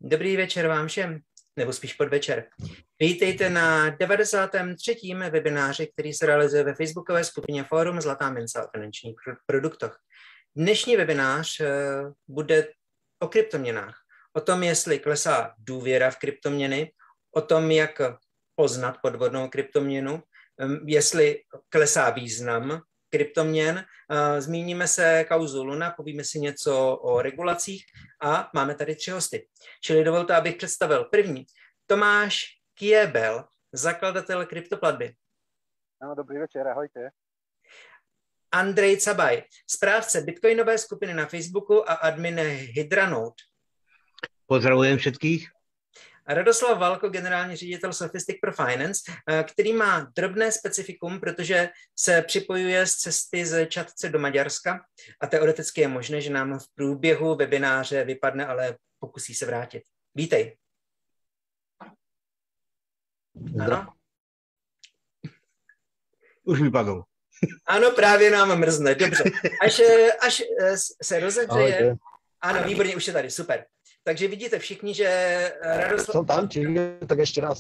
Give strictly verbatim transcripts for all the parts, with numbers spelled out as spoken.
Dobrý večer vám všem, nebo spíš podvečer. Vítejte na devadesátém třetím webináři, který se realizuje ve facebookové skupině Fórum Zlatá mince o finančních produktech. Dnešní webinář bude o kryptoměnách, o tom, jestli klesá důvěra v kryptoměny, o tom, jak poznat podvodnou kryptoměnu, jestli klesá význam kryptoměn, zmíníme se kauzu Luna, povíme si něco o regulacích a máme tady tři hosty. Čili dovolte, abych představil první. Tomáš Kiebel, zakladatel kryptoplatby. Ano, dobrý večer, ahojte. Andrej Cabaj, správce bitcoinové skupiny na Facebooku a admin Hydranode. Pozdravujem všetkých. A Radoslav Valko, generální ředitel Sophistic Pro Finance, který má drobné specifikum, protože se připojuje z cesty z Čadce do Maďarska a teoreticky je možné, že nám v průběhu webináře vypadne, ale pokusí se vrátit. Vítej. Ano? Už vypadl. Ano, právě nám mrzne. Dobře. Až, až se rozehřeje. Ano, výborně, už je tady, super. Takže vidíte všichni, že Radoslav... Jsem tam, či tak ještě raz.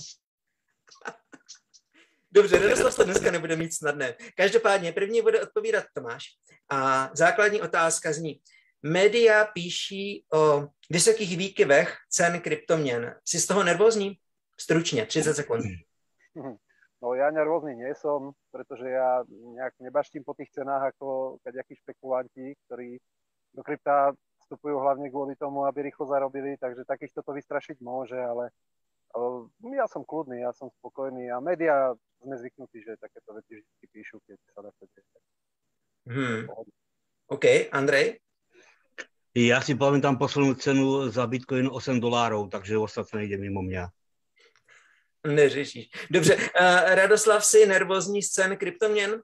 Dobře, Radoslav to dneska nebude mít snadné. Každopádně první bude odpovídat Tomáš. A základní otázka zní. Média píší o vysokých výkyvech cen kryptoměn. Jsi z toho nervózní? Stručně, třicet sekund. No ja nervózny nie som, pretože ja nejak nebaštím po tých cenách ako kadejakí špekulanti, ktorí do krypta vstupujú hlavne kvôli tomu, aby rýchlo zarobili, takže takýchto to vystrašiť môže, ale uh, ja som kľudný, ja som spokojný a médiá sme zvyknutí, že takéto veci vždy píšu, keď sa dá to deje. Hmm. OK, Andrej? Ja si pamätám poslednú cenu za Bitcoin osm dolárov, takže ostatné ide mimo mňa. Neřešíš. Dobře, uh, Radoslav, si nervózní z cen kryptoměn?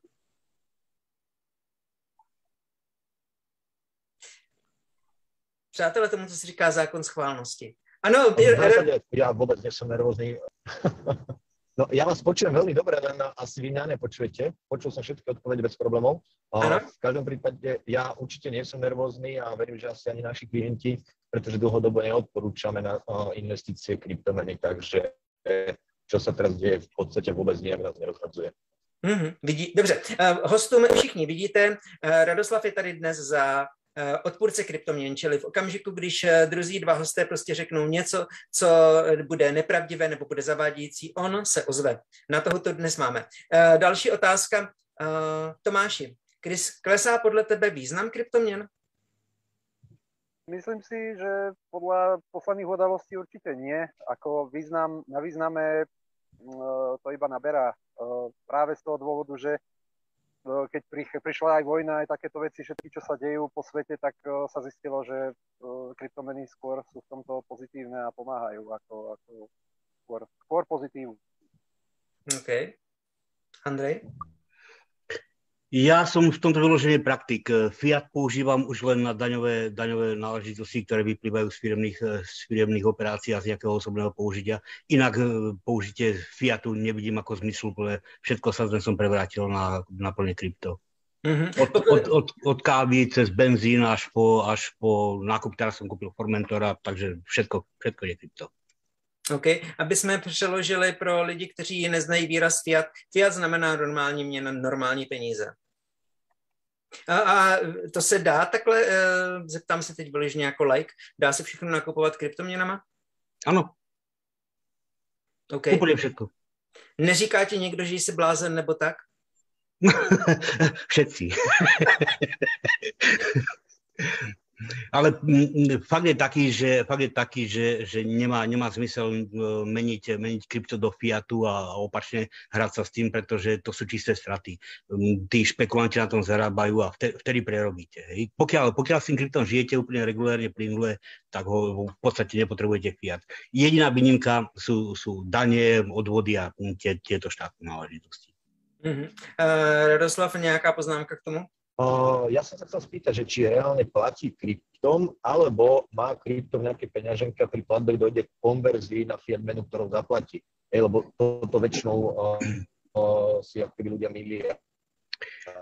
Přátelé, tomu, co se říká zákon schválnosti. Ano, v zásade, ja vôbec nie som nervózny. No, ja vás počujem veľmi dobre, len asi vy mňa nepočujete. Počul som všetky odpovede bez problémov. A v každom prípade ja určite nie som nervózny a verím, že asi ani naši klienti, pretože dlhodobo neodporúčame na investície kryptomeny, takže čo sa teraz deje, v podstate vôbec nijak nás nerozhadzuje. Mm-hmm, vidí, dobře, uh, hostům všichni vidíte, uh, Radoslav je tady dnes za uh, odpůrce kryptoměn, čili v okamžiku, když uh, druzí dva hosté prostě řeknou něco, co bude nepravdivé nebo bude zavádějící, on se ozve. Na toho to dnes máme. Uh, další otázka. Uh, Tomáši, klesá podle tebe význam kryptoměn? Myslím si, že podľa posledných udalostí určite nie. Ako význam, na význame uh, to iba naberá. Uh, práve z toho dôvodu, že uh, keď pri, prišla aj vojna, aj takéto veci, všetky, čo sa dejú po svete, tak uh, sa zistilo, že uh, kryptomeny skôr sú v tomto pozitívne a pomáhajú ako, ako skôr, skôr pozitívu. OK. Andrej? Ja som v tomto vyložený praktik. Fiat používam už len na daňové, daňové náležitosti, ktoré vyplývajú z firemných, z firemných operácií a z nejakého osobného použitia. Inak použitie Fiatu nevidím ako zmysluplné. Všetko sa dnes som prevrátil na, na plne krypto. Mm-hmm. Od, od, od, od kávy cez benzín až po, až po nákup, teraz som kúpil Formentora, takže všetko, všetko je krypto. OK, aby jsme přeložili pro lidi, kteří neznají výraz fiat. Fiat znamená normální měna, normální peníze. A, a to se dá takhle, zeptám se teď vyloženě jako like, dá se všechno nakupovat kryptoměnama? Ano. OK. Úplně všetko. Neříká ti někdo, že jsi blázen nebo tak? Všetci. Ale fakt je taký, že, fakt je taký, že, že nemá, nemá zmysel meniť, meniť krypto do fiatu a opačne hrať sa s tým, pretože to sú čisté straty. Tí špekulanti na tom zarábajú a vtedy, vtedy prerobíte. Hej. Pokiaľ, pokiaľ s tým kryptom žijete úplne regulérne, plynule, tak ho v podstate nepotrebujete fiat. Jediná výnimka sú, sú dane, odvody a tie, tieto štátne náležitosti. Mm-hmm. Uh, Radoslav, nejaká poznámka k tomu? Uh, ja som sa chcel spýtať, že či reálne platí kryptom, alebo má krypto v nejakej peňaženke a pri platbe dojde k konverzii na fiat menu, ktorou zaplatí. Ej, lebo toto väčšinou uh, uh, si ako ľudia milia.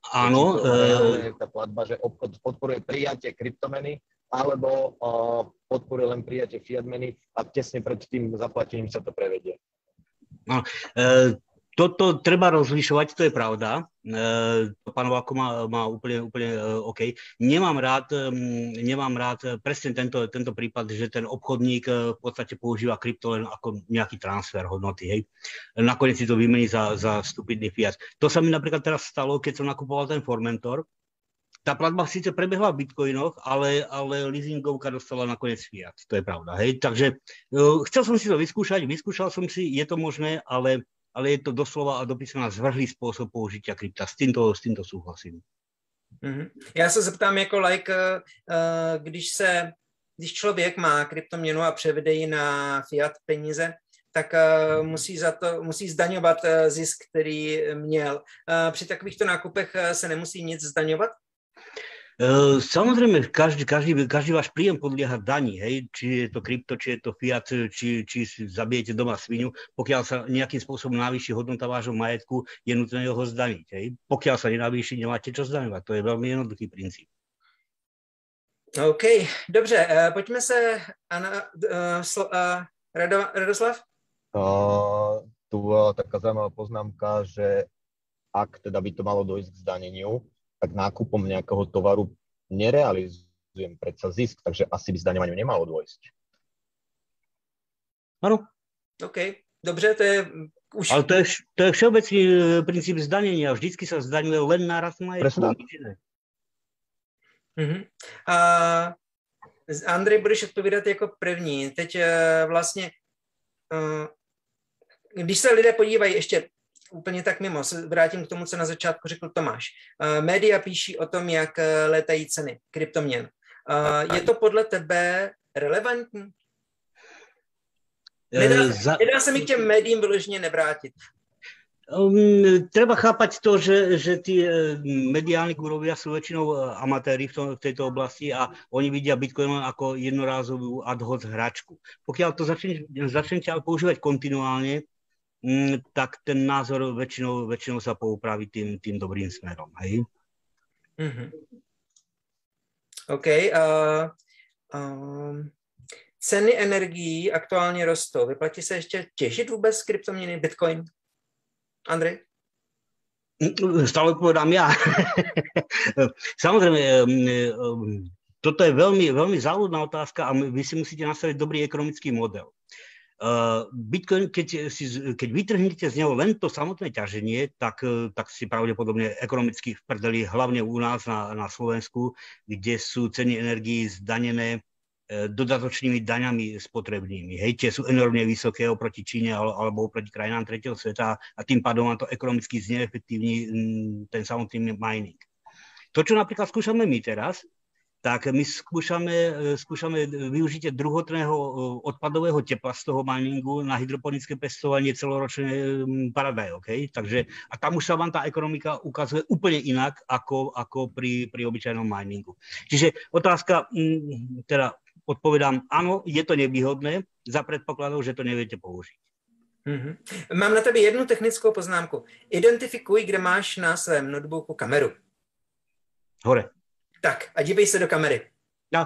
Áno. Je tá platba, že obchod podporuje prijatie kryptomeny, alebo uh, podporuje len prijatie fiat meny a tesne pred tým zaplatením sa to prevedie. No, e, toto treba rozlišovať, to je pravda. E, pán Váko má, má úplne, úplne e, OK. Nemám rád, m, nemám rád presne tento, tento prípad, že ten obchodník e, v podstate používa krypto len ako nejaký transfer hodnoty. Hej. Nakoniec si to vymení za, za stupidný fiat. To sa mi napríklad teraz stalo, keď som nakupoval ten Formentor. Tá platba síce prebehla v bitcoinoch, ale, ale leasingovka dostala nakoniec fiat. To je pravda. Hej. Takže uh, chcel som si to vyskúšať, vyskúšal som si, je to možné, ale, ale je to doslova a dopísaná zvrhlý spôsob použitia krypta. S týmto, s týmto súhlasím. Mm-hmm. Já se zeptám jako like, uh, když, se, když člověk má kryptoměnu a převede ji na fiat peníze, tak uh, musí, za to, musí zdaňovat uh, zisk, který měl. Uh, při takovýchto nákupech uh, se nemusí nic zdaňovat? Samozrejme, každý, každý, každý váš príjem podlieha daní, hej, či je to krypto, či je to fiat, či, či si zabijete doma svinu, pokiaľ sa nejakým spôsobom navýši hodnota vášho majetku, je nutné ho zdaniť, hej. Pokiaľ sa nenavýši, nemáte čo zdaňovať, to je veľmi jednoduchý princíp. OK, dobře, uh, pojďme se, Ana, uh, slo, uh, Rado, Radoslav? Uh, tu bola taká zaujímavá poznámka, že ak teda by to malo dojsť k zdaneniu, tak nákupom nejakého tovaru nerealizujem predsa zisk, takže asi by zdaňovaniu nemalo dôjsť. Áno. OK, dobře, to je už... Ale to je, to je všeobecný princíp zdanenia. Vždycky sa zdaňuje len nárast majetku. Uh-huh. A Andrej, budeš odpovídat jako první. Teď vlastně, když se lidé podívají ještě úplně tak mimo, se vrátím k tomu, co na začátku řekl Tomáš. Uh, média píší o tom, jak uh, létají ceny kryptoměn. Uh, je to podle tebe relevantní? Nedá, Za... nedá se mi k těm médiím vyloženě nevrátit. Um, treba chápať to, že, že tí mediálni gurovia sú väčšinou amatéri v, tom, v tejto oblasti a oni vidia Bitcoin ako jednorázovú ad hoc hračku. Pokiaľ to začne, začnete ale používať kontinuálne, Mm, tak ten názor väčšinou, väčšinou sa poupraví tým, tým dobrým smerom. Hej? Mm-hmm. OK. Uh, um, ceny energií aktuálně rostou. Vyplatí se ještě těžit vůbec kryptoměny Bitcoin? Andrej? Stále povedám ja. Samozrejme, toto je veľmi, veľmi záľudná otázka a vy si musíte nastaviť dobrý ekonomický model. Bitcoin, keď, si, keď vytrhnete z neho len to samotné ťaženie, tak, tak si pravdepodobne ekonomicky v prdeli, hlavne u nás na, na Slovensku, kde sú ceny energií zdanené dodatočnými daňami spotrebnými. Hej, tie sú enormne vysoké oproti Číne alebo oproti krajinám tretieho sveta a tým pádom vám to ekonomicky zneefektívni ten samotný mining. To, čo napríklad skúšame my teraz, tak my skúšame, skúšame využitie druhotného odpadového tepla z toho miningu na hydroponické pestovanie celoročné paradajok. Okay? Takže, a tam už sa vám tá ekonomika ukazuje úplne inak, ako, ako pri, pri obyčajnom miningu. Čiže otázka, teda odpovedám, áno, je to nevýhodné, za predpokladou, že to neviete použiť. Mm-hmm. Mám na tebe jednu technickou poznámku. Identifikuj, kde máš na svém notebooku kameru. Hore. Tak a dívej se do kamery. No.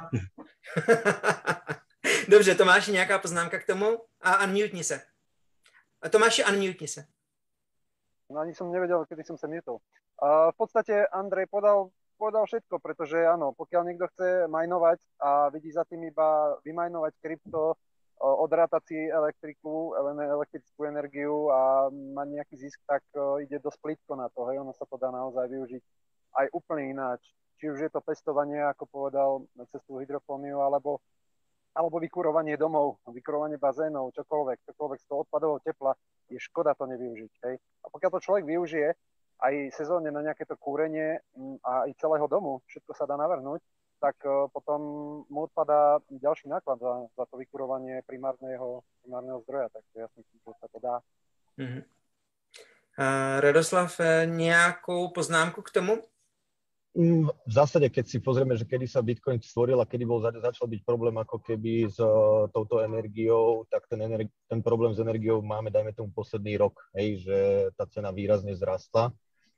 Dobře, Tomáši, nějaká poznámka k tomu? A unmutni se. A Tomáši, unmutni se. No ani som nevedel, kedy som sa mutol. Uh, v podstate Andrej podal, podal všetko, pretože áno, pokiaľ niekto chce majnovať a vidí za tým iba vymajnovať krypto, uh, odrátať si elektriku, elektrickú energiu a mať nejaký zisk, tak uh, ide dosť plitko na to. Hej, ono sa to dá naozaj využiť aj úplne ináč. Či už je to pestovanie, ako povedal, cez tú hydropóniu, alebo, alebo vykurovanie domov, vykurovanie bazénov, čokoľvek, čokoľvek z toho odpadového tepla, je škoda to nevyužiť. Hej? A pokiaľ to človek využije aj sezónne na nejaké to kúrenie a aj celého domu, všetko sa dá navrhnúť, tak potom mu odpadá ďalší náklad za, za to vykurovanie primárneho, primárneho zdroja. Tak ja si myslím, že sa to dá. Mm-hmm. Uh, Radoslav, nejakou poznámku k tomu? V zásade, keď si pozrieme, že kedy sa Bitcoin stvoril a kedy bol začal byť problém ako keby s uh, touto energiou, tak ten, energi- ten problém s energiou máme, dajme tomu, posledný rok, hej, že tá cena výrazne zrastla.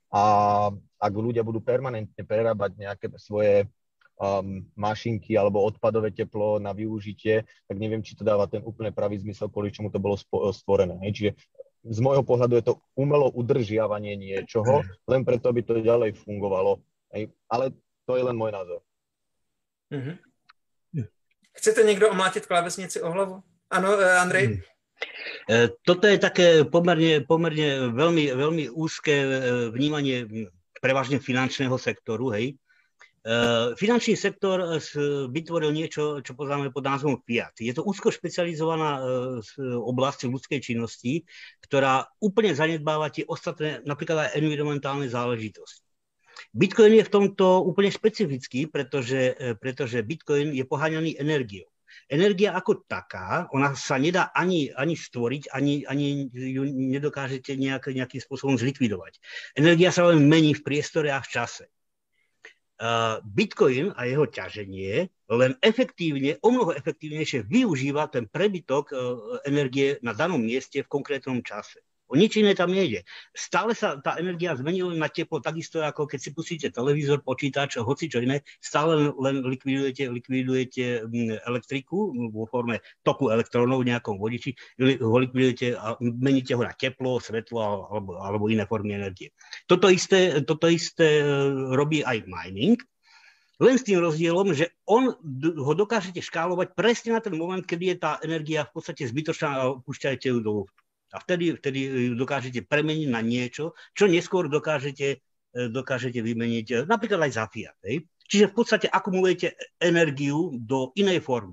a ak ľudia budú permanentne prerábať nejaké svoje um, mašinky alebo odpadové teplo na využitie, tak neviem, či to dáva ten úplne pravý zmysel, kvôli čomu to bolo spo- stvorené. Hej. Čiže z môjho pohľadu je to umelo udržiavanie niečoho, len preto, aby to ďalej fungovalo. Hej. Ale to je len môj názor. Mm-hmm. Chcete niekto omlátiť klávesnici o hlavu? Áno, Andrej? Toto je také pomerne, pomerne veľmi, veľmi úzke vnímanie prevažne finančného sektoru. Hej. Finančný sektor vytvoril niečo, čo poznáme pod názvom Fiat. Je to úzko špecializovaná oblasť ľudskej činnosti, ktorá úplne zanedbáva tie ostatné, napríklad aj environmentálne záležitosti. Bitcoin je v tomto úplne špecifický, pretože, pretože Bitcoin je poháňaný energiou. Energia ako taká, ona sa nedá ani, ani stvoriť, ani, ani ju nedokážete nejak, nejakým spôsobom zlikvidovať. Energia sa len mení v priestore a v čase. Uh, Bitcoin a jeho ťaženie len efektívne, o mnoho efektívnejšie využíva ten prebytok uh, energie na danom mieste v konkrétnom čase. O nič iné tam nejde. Stále sa tá energia zmení len na teplo, takisto ako keď si pustíte televízor, počítač, hoci čo iné, stále len likvidujete, likvidujete elektriku vo forme toku elektrónov v nejakom vodiči, ho likvidujete a meníte ho na teplo, svetlo alebo, alebo iné formy energie. Toto isté, toto isté robí aj mining, len s tým rozdielom, že on ho dokážete škálovať presne na ten moment, kedy je tá energia v podstate zbytočná a púšťajte ju do luftu. A vtedy, vtedy ju dokážete premeniť na niečo, čo neskôr dokážete, dokážete vymeniť napríklad aj za fiat. Hej? Čiže v podstate akumulujete energiu do inej formy.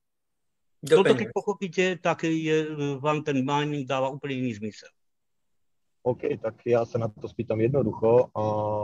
Do Toto, keď pochopíte, tak je, vám ten mining dáva úplne iný zmysel. OK, tak ja sa na to spýtam jednoducho.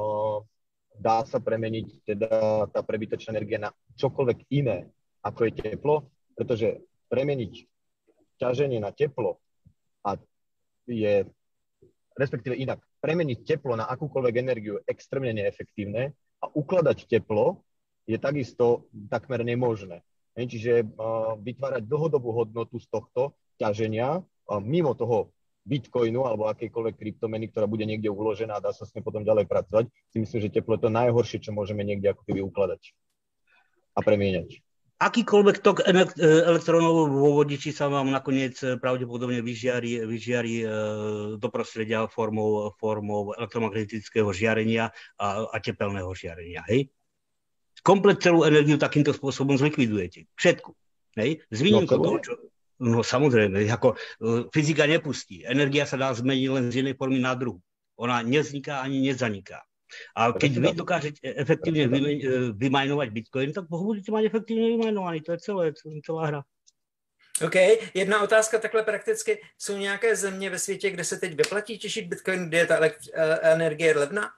Dá sa premeniť teda tá prebytočná energia na čokoľvek iné, ako je teplo? Pretože premeniť ťaženie na teplo a je, respektíve inak, premeniť teplo na akúkoľvek energiu je extrémne neefektívne a ukladať teplo je takisto takmer nemožné. Čiže uh, vytvárať dlhodobú hodnotu z tohto ťaženia uh, mimo toho Bitcoinu alebo akejkoľvek kryptomeny, ktorá bude niekde uložená a dá sa s ním potom ďalej pracovať, si myslím, že teplo je to najhoršie, čo môžeme niekde ako keby ukladať a premieňať. Akýkoľvek tok elektrónov vo vodiči sa vám nakoniec pravdepodobne vyžiari, vyžiari do prostredia formou, formou elektromagnetického žiarenia a, a tepelného žiarenia. Hej? Komplet celú energiu takýmto spôsobom zlikvidujete. Všetku. Hej? Z výnimkou no, toho, čo... No samozrejme, ako fyzika nepustí. Energia sa dá zmeniť len z jednej formy na druhú. Ona nevzniká ani nezaniká. A keď vy dokážete efektívne vymajnovať Bitcoin, tak ho budete mať efektívne vymajnovaný. To je celé, celá hra. OK. Jedna otázka takhle prakticky. Jsou nějaké země ve světě, kde se teď vyplatí těžit Bitcoin, kde je ta energie levná?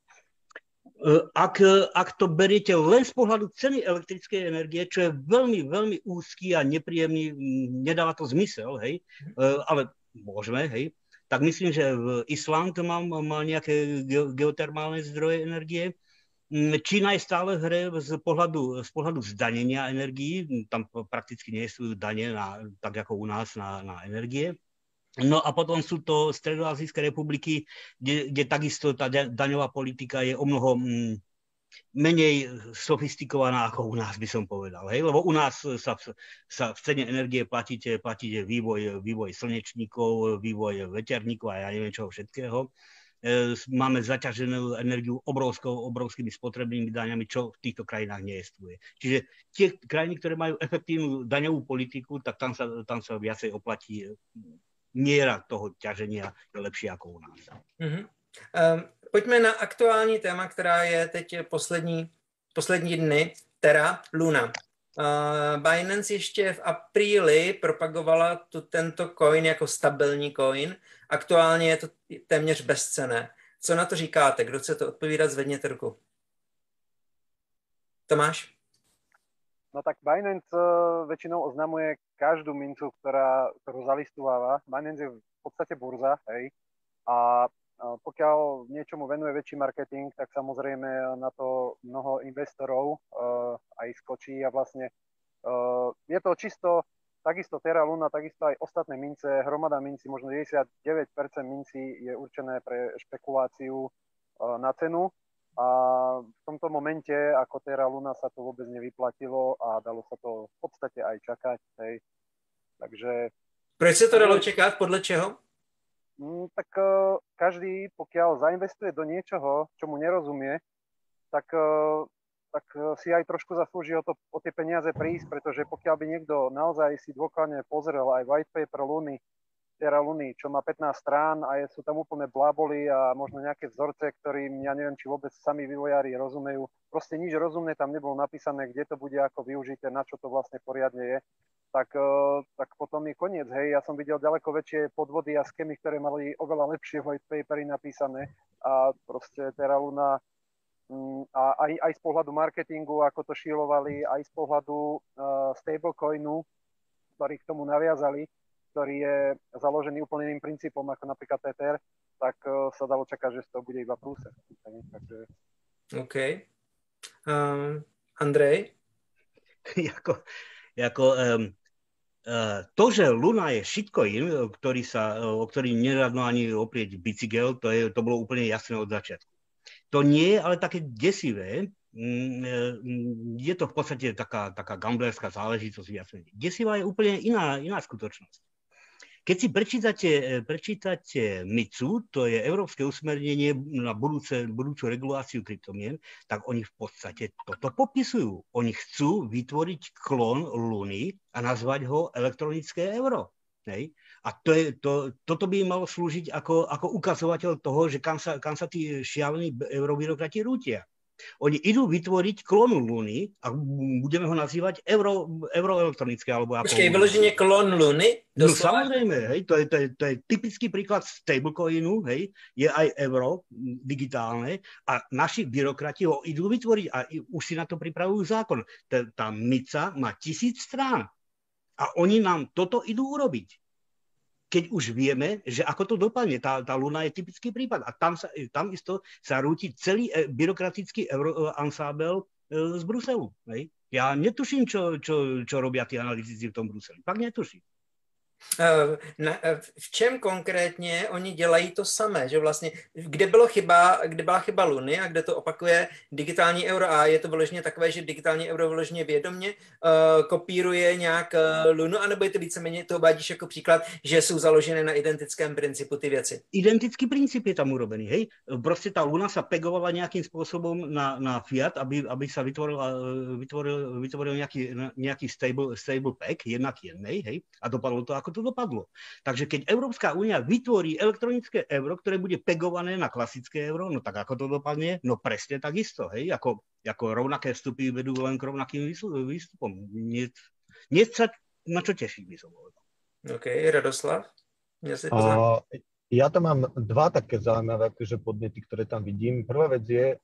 Ak, ak to beriete len z pohľadu ceny elektrickej energie, čo je veľmi, veľmi úzky a nepríjemný, nedáva to zmysel, hej, ale môžeme, hej, tak myslím, že v Island mal, mal nejaké geotermálne zdroje energie. Čína je stále v hre z pohľadu, z pohľadu zdanenia energií. Tam prakticky nie sú dane na, tak ako u nás na, na energie. No a potom sú to stredoazijské republiky, kde, kde takisto tá daňová politika je o mnoho mm, menej sofistikovaná ako u nás, by som povedal. Hej? Lebo u nás sa, sa v cene energie platíte, platíte vývoj, vývoj slnečníkov, vývoj veterníkov a ja neviem čoho všetkého. E, máme zaťaženú energiu obrovskou, obrovskými spotrebnými daňami, čo v týchto krajinách nejestvuje. Čiže tie krajiny, ktoré majú efektívnu daňovú politiku, tak tam sa, tam sa viacej oplatí. Miera toho ťaženia je lepší ako u nás. Mm-hmm. Um, pojďme na aktuální téma, která je teď poslední, poslední dny, Terra Luna. Uh, Binance ještě v apríli propagovala tu, tento coin jako stabilní coin. Aktuálně je to téměř bezcenné. Co na to říkáte? Kdo chce to odpovídat, zvedněte ruku. Tomáš? No tak Binance uh, väčšinou oznamuje každú mincu, ktorá, ktorú zalistováva. Binance je v podstate burza, hej. A uh, pokiaľ niečomu venuje väčší marketing, tak samozrejme na to mnoho investorov uh, aj skočí a vlastne uh, je to čisto, takisto Terra Luna, takisto aj ostatné mince, hromada minci, možno deväťdesiatdeväť percent minci je určené pre špekuláciu. na cenu a v tomto momente ako Terra Luna sa to vôbec nevyplatilo a dalo sa to v podstate aj čakať. Hej. Takže... Proč sa to dalo čakať? Podľa čeho? Mm, tak každý, pokiaľ zainvestuje do niečoho, čo mu nerozumie, tak, tak si aj trošku zaslúži o, to, o tie peniaze prísť, pretože pokiaľ by niekto naozaj si dôkladne pozrel aj white paper Luny, Terra Luny, čo má pätnásť strán a je, sú tam úplne bláboli a možno nejaké vzorce, ktorým ja neviem, či vôbec sami vývojári rozumejú. Proste nič rozumné tam nebolo napísané, kde to bude ako využité, na čo to vlastne poriadne je. Tak, tak potom je koniec. Hej, ja som videl ďaleko väčšie podvody a schémy, ktoré mali oveľa lepšie white papery napísané a proste Terra Luna a aj, aj z pohľadu marketingu, ako to šílovali, aj z pohľadu uh, stablecoinu, ktorý k tomu naviazali, ktorý je založený úplne iným princípom ako napríklad Tether, tak uh, sa dalo čakať, že z toho bude iba prúser. Takže... OK. Um, Andrej? jako, jako, um, uh, to, že Luna je shitcoin, ktorý sa, o ktorý neradno ani oprieť bicykel, to, je, to bolo úplne jasné od začiatku. To nie je ale také desivé. Je to v podstate taká, taká gamblerská záležitosť. Jasne. Desivá je úplne iná, iná skutočnosť. Keď si prečítate, prečítate em í cé u, to je Európske usmernenie na budúce, budúcu reguláciu kryptomien, tak oni v podstate toto popisujú. Oni chcú vytvoriť klon Luny a nazvať ho elektronické euro. Hej. A to je, to, toto by im malo slúžiť ako, ako ukazovateľ toho, že kam sa, kam sa tí šialení eurobyrokrati rútia. Oni idú vytvoriť klon Luny a budeme ho nazývať euro, euroelektronické. Alebo ako... Počkej, vyloženie klon Luny? No samozrejme, hej, to, je, to, je, to je typický príklad stablecoinu, hej, je aj euro digitálne a naši byrokrati ho idú vytvoriť a už si na to pripravujú zákon. Tá, tá em í cé á má tisíc strán a oni nám toto idú urobiť. Keď už vieme, že ako to dopadne, tá, tá Luna je typický prípad a tam, sa, tam isto sa rúti celý byrokratický euro, ansábel e, z Bruselu. Hej? Ja netuším, čo, čo, čo robia tí analytici v tom Bruseli. Pak netuším. V čem konkrétně oni dělají to samé, že vlastně, kde, bylo chyba, kde byla chyba Luny a kde to opakuje digitální euro a je to vyloženě takové, že digitální euro vyloženě vědomě uh, kopíruje nějak uh, Lunu, anebo je to víceméně, to uvádíš jako příklad, že jsou založené na identickém principu ty věci? Identický princíp je tam urobený, hej? Proste tá Luna sa pegovala nejakým spôsobom na, na fiat, aby, aby sa vytvoril, vytvoril, vytvoril nejaký, nejaký stable, stable pack, jednak jednej, hej? A dopadlo to ako to dopadlo. Takže keď Európska únia vytvorí elektronické euro, ktoré bude pegované na klasické euro, no tak ako to dopadne? No presne takisto, hej? Ako, ako rovnaké vstupy vedú len k rovnakým výstupom. Nie, nie sa na čo teší, by som povedal. OK, Radoslav? Uh, ja tam mám dva také zaujímavé akože podnety, ktoré tam vidím. Prvá vec je,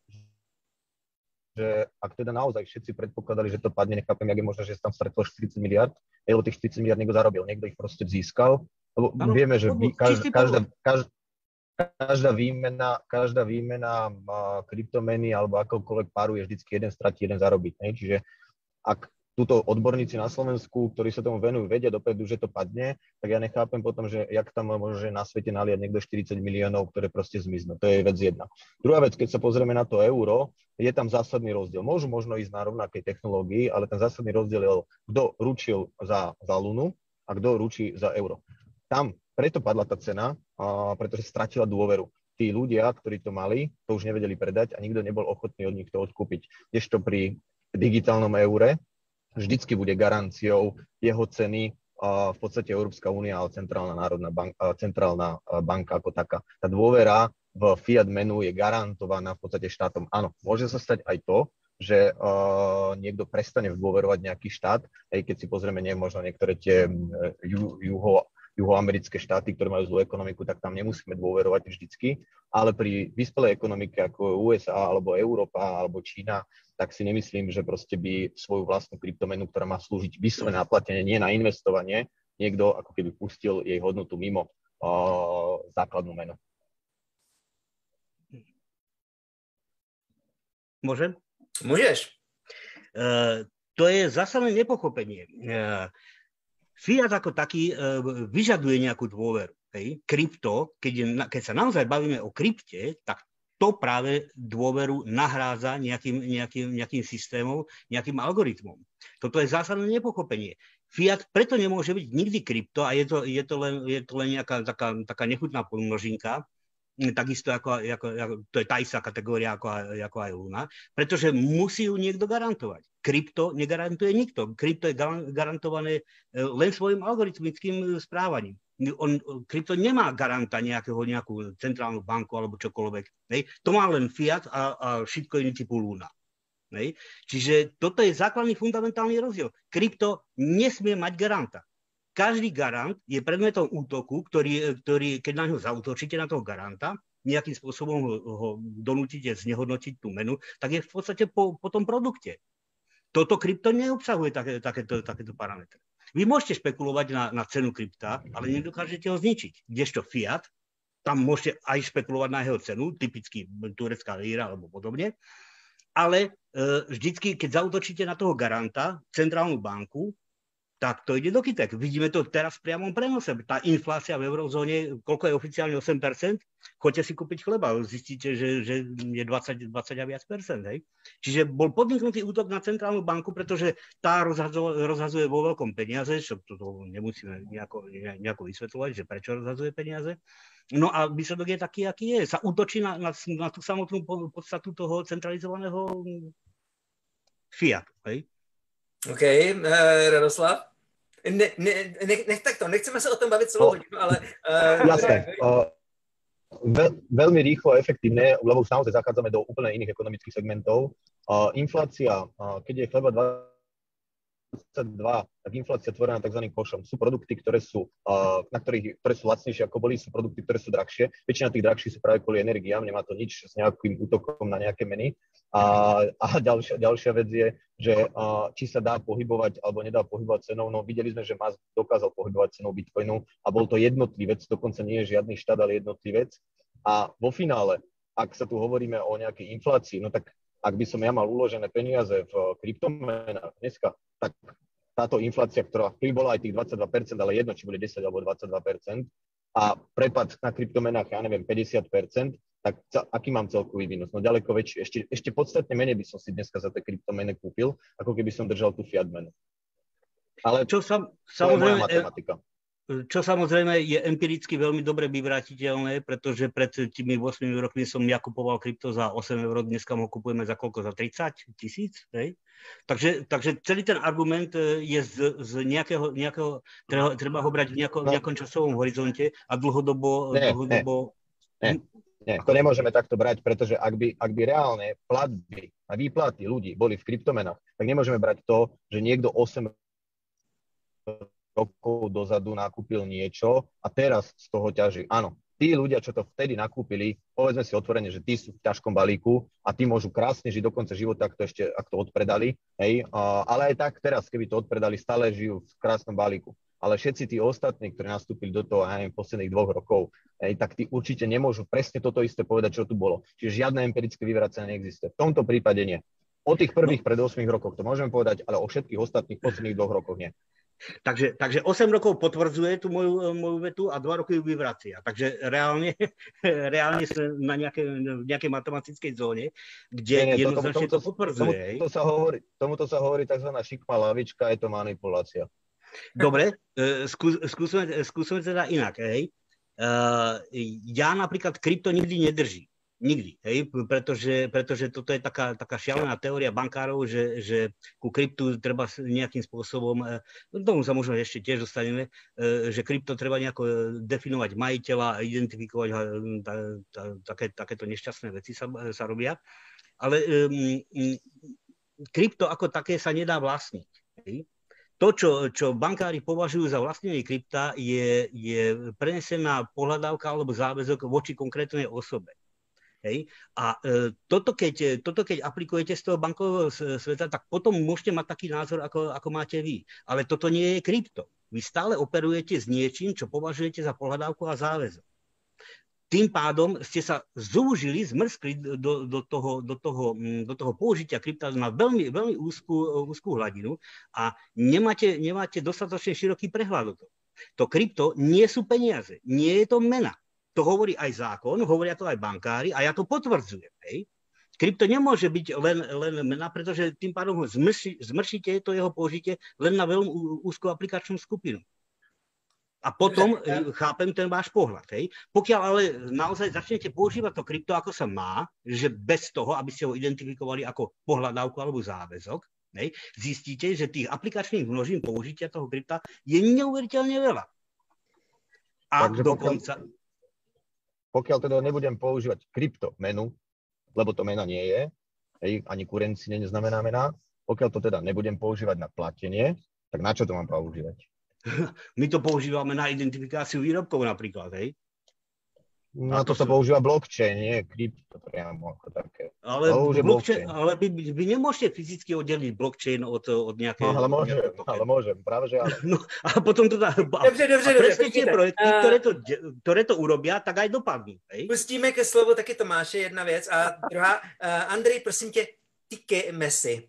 že ak teda naozaj všetci predpokladali, že to padne, nechápem, jak je možné, že sa tam stretlo štyridsať miliárd, lebo tých štyridsať miliárd niekto zarobil, niekto ich proste získal. Lebo ano, vieme, že vý, každá, každá, každá, každá výmena, každá výmena kryptomeny alebo akokoľvek páru je vždycky jeden stratí, jeden zarobiť. Ne? Čiže ak túto odborníci na Slovensku, ktorí sa tomu venujú, vedia dopredu, že to padne, tak ja nechápem potom, že jak tam môže na svete naliať niekto štyridsať miliónov, ktoré proste zmiznú. To je vec jedna. Druhá vec, keď sa pozrieme na to euro, je tam zásadný rozdiel. Môžu možno ísť na rovnakej technológii, ale ten zásadný rozdiel je, kto ručil za, za Lunu a kto ručí za euro. Tam preto padla tá cena, a pretože stratila dôveru. Tí ľudia, ktorí to mali, to už nevedeli predať a nikto nebol ochotný od nich to odkúpiť. Kdežto pri digitálnom eure vždycky bude garanciou jeho ceny v podstate Európska únia, ale centrálna národná banka, centrálna banka ako taká. Tá dôvera v fiat menu je garantovaná v podstate štátom. Áno, môže sa stať aj to, že uh, niekto prestane dôverovať nejaký štát, aj keď si pozrieme nie, možno niektoré tie ju, juho, juhoamerické štáty, ktoré majú zlú ekonomiku, tak tam nemusíme dôverovať vždycky, ale pri vyspelej ekonomike ako ú es á, alebo Európa, alebo Čína, tak si nemyslím, že proste by svoju vlastnú kryptomenu, ktorá má slúžiť vyslovene na platenie, nie na investovanie, niekto ako keby pustil jej hodnotu mimo uh, základnú menu. Môžem? Môžeš. Uh, to je zásadné nepochopenie. Uh, Fiat ako taký uh, vyžaduje nejakú dôveru. Hej? Krypto, keď, je, keď sa naozaj bavíme o krypte, tak to práve dôveru nahrádza nejakým, nejakým, nejakým systémom, nejakým algoritmom. Toto je zásadné nepochopenie. Fiat preto nemôže byť nikdy krypto a je to, je to len, je to len nejaká taká, taká nechutná podmnožinka, takisto ako, ako, ako, to je tá istá kategória ako, ako aj Luna, pretože musí ju niekto garantovať. Krypto negarantuje nikto. Krypto je garantované len svojim algoritmickým správaním. On, krypto nemá garanta nejakého, nejakú centrálnu banku alebo čokoľvek. Hej. To má len Fiat a, a shitcoiny typu Luna. Hej. Čiže toto je základný fundamentálny rozdiel. Krypto nesmie mať garanta. Každý garant je predmetom útoku, ktorý, ktorý keď na ňo zaútočíte, na toho garanta, nejakým spôsobom ho, ho donútite znehodnotiť tú menu, tak je v podstate po, po tom produkte. Toto krypto neobsahuje také, takéto, takéto parametre. Vy môžete špekulovať na, na cenu krypta, ale nedokážete ho zničiť. Kdežto Fiat, tam môžete aj špekulovať na jeho cenu, typicky turecká líra alebo podobne, ale e, vždycky, keď zaútočíte na toho garanta, centrálnu banku, tak to ide do kytek. Vidíme to teraz v priamom prenose. Tá inflácia v eurozóne, koľko je oficiálne osem percent, choďte si kúpiť chleba, zistíte, že, že je dvadsať, dvadsať a viac percent. Hej? Čiže bol podniknutý útok na centrálnu banku, pretože tá rozhazuje, rozhazuje vo veľkom peniaze, čo to, to nemusíme nejako, nejako vysvetľovať, že prečo rozhazuje peniaze. No a výsledok je taký, aký je. Sa útočí na, na, na tú samotnú podstatu toho centralizovaného Fiatu. Hej? OK, uh, Radoslav? Ne, ne, ne, nech takto, nechceme sa o tom baviť celou no, hodinu, ale... Uh, jasné. Uh, veľ, veľmi rýchlo a efektívne, lebo už naozaj zachádzame do úplne iných ekonomických segmentov. Uh, inflácia, uh, keď je chleba dvadsaťdva, tak inflácia tvorená tzv. Košom. Sú produkty, ktoré sú, uh, na ktorých, ktoré sú lacnejšie ako boli, sú produkty, ktoré sú drahšie. Väčšina tých drahších sú práve kvôli energiám, nemá to nič s nejakým útokom na nejaké meny. A, a ďalšia, ďalšia vec je, že uh, či sa dá pohybovať alebo nedá pohybovať cenou. No videli sme, že Musk dokázal pohybovať cenou Bitcoinu a bol to jednotlivec, dokonca nie je žiadny štát, ale jednotlivec. A vo finále, ak sa tu hovoríme o nejakej inflácii, no tak ak by som ja mal uložené peniaze v kryptomenách dneska, tak táto inflácia, ktorá bola aj tých dvadsaťdva percent, ale jedno, či bude desať alebo dvadsaťdva percent, a prepad na kryptomenách, ja neviem, päťdesiat percent, tak aký mám celkový výnos? No ďaleko väčší. Ešte, ešte podstatne menej by som si dneska za tie kryptomeny kúpil, ako keby som držal tú fiat menu. Ale čo sam, samozrejme, je moja matematika. Čo samozrejme je empiricky veľmi dobre vyvrátiteľné, pretože pred tými ôsmimi rokmi som ja kupoval krypto za osem eur, dneska ho kupujeme za koľko? Za tridsať tisíc? Hej? Takže, takže celý ten argument je z, z nejakého, nejakého treba, treba ho brať v nejakom, nejakom časovom horizonte a dlhodobo... Ne, dlhodobo... ne, ne, to nemôžeme takto brať, pretože ak by, ak by reálne platby a výplaty ľudí boli v kryptomenách, tak nemôžeme brať to, že niekto osem rokov dozadu nakúpil niečo a teraz z toho ťaží. Áno, tí ľudia, čo to vtedy nakúpili, povedzme si otvorene, že tí sú v ťažkom balíku a tí môžu krásne žiť do konca života, ak to ešte ak to odpredali. Hej? Ale aj tak teraz, keby to odpredali, stále žijú v krásnom balíku. Ale všetci tí ostatní, ktorí nastúpili do toho, ja neviem, posledných dvoch rokov, hej, tak tí určite nemôžu presne toto isté povedať, čo tu bolo. Čiže žiadne empirické vyvracanie neexistuje. V tomto prípade nie. O tých prvých pred ôsmich rokoch to môžeme povedať, ale o všetkých ostatných posledných dvoch rokoch nie. Takže, takže osem rokov potvrdzuje tú moju, moju vetu a dva roky ju vyvracia. Takže reálne, reálne sme na nejaké, v nejakej matematickej zóne, kde nie, nie, jednoznačne to, to, to potvrdzuje. Tomuto sa hovorí, tomuto sa hovorí tzv. Šikma lavička, je to manipulácia. Dobre, skús, skúsme, skúsme teda inak. Hej. Ja napríklad krypto nikdy nedržím. Nikdy, hej, pretože, pretože toto je taká, taká šialená teória bankárov, že, že ku kryptu treba nejakým spôsobom, tomu sa možno ešte tiež dostaneme, že krypto treba nejako definovať majiteľa, identifikovať, také, takéto nešťastné veci sa, sa robia, ale um, krypto ako také sa nedá vlastniť. Hej. To, čo, čo bankári považujú za vlastnenie krypta, je, je prenesená pohľadávka alebo záväzok voči konkrétnej osobe. Hej. A e, toto, keď, toto keď aplikujete z toho bankového sveta, tak potom môžete mať taký názor, ako, ako máte vy. Ale toto nie je krypto. Vy stále operujete s niečím, čo považujete za pohľadávku a záväzok. Tým pádom ste sa zúžili, zmrskli do, do, toho, do, toho, do toho použitia krypta na veľmi, veľmi úzkú, úzkú hladinu a nemáte, nemáte dostatočne široký prehľad o tom. To krypto nie sú peniaze, nie je to mena. to hovorí aj zákon, hovoria to aj bankári a ja to potvrdzujem. Hej. Krypto nemôže byť len, len mena, pretože tým pádom ho zmrši, zmršíte to jeho použitie len na veľmi úzkú aplikačnú skupinu. A potom e, chápem ten váš pohľad. Hej. Pokiaľ ale naozaj začnete používať to krypto, ako sa má, že bez toho, aby ste ho identifikovali ako pohľadávku alebo záväzok, hej, zistíte, že tých aplikačných množín použitia toho krypta je neuveriteľne veľa. A Takže dokonca... Pokiaľ, pokiaľ teda nebudem používať kryptomenu, lebo to mena nie je, hej, ani currency neznamená mena, pokiaľ to teda nebudem používať na platenie, tak na čo to mám používať? My to používame na identifikáciu výrobkov napríklad, hej? Na to, to sa používa blockchain, nie krypto priamo ako také. Ale, blockchain, blockchain. ale vy, vy nemôžete fyzicky oddeliť blockchain od, od nejakého... No, ale môžem, ale môžem, práve že ale. No, a potom to dá... Dobře, dobře, a presne dobře, tie projekty, uh, ktoré, to, ktoré to urobia, tak aj dopadnú. Hej? Pustíme ke slovu taky Tomáše, jedna věc. A druhá, uh, Andrej, prosím tě, tykejme si.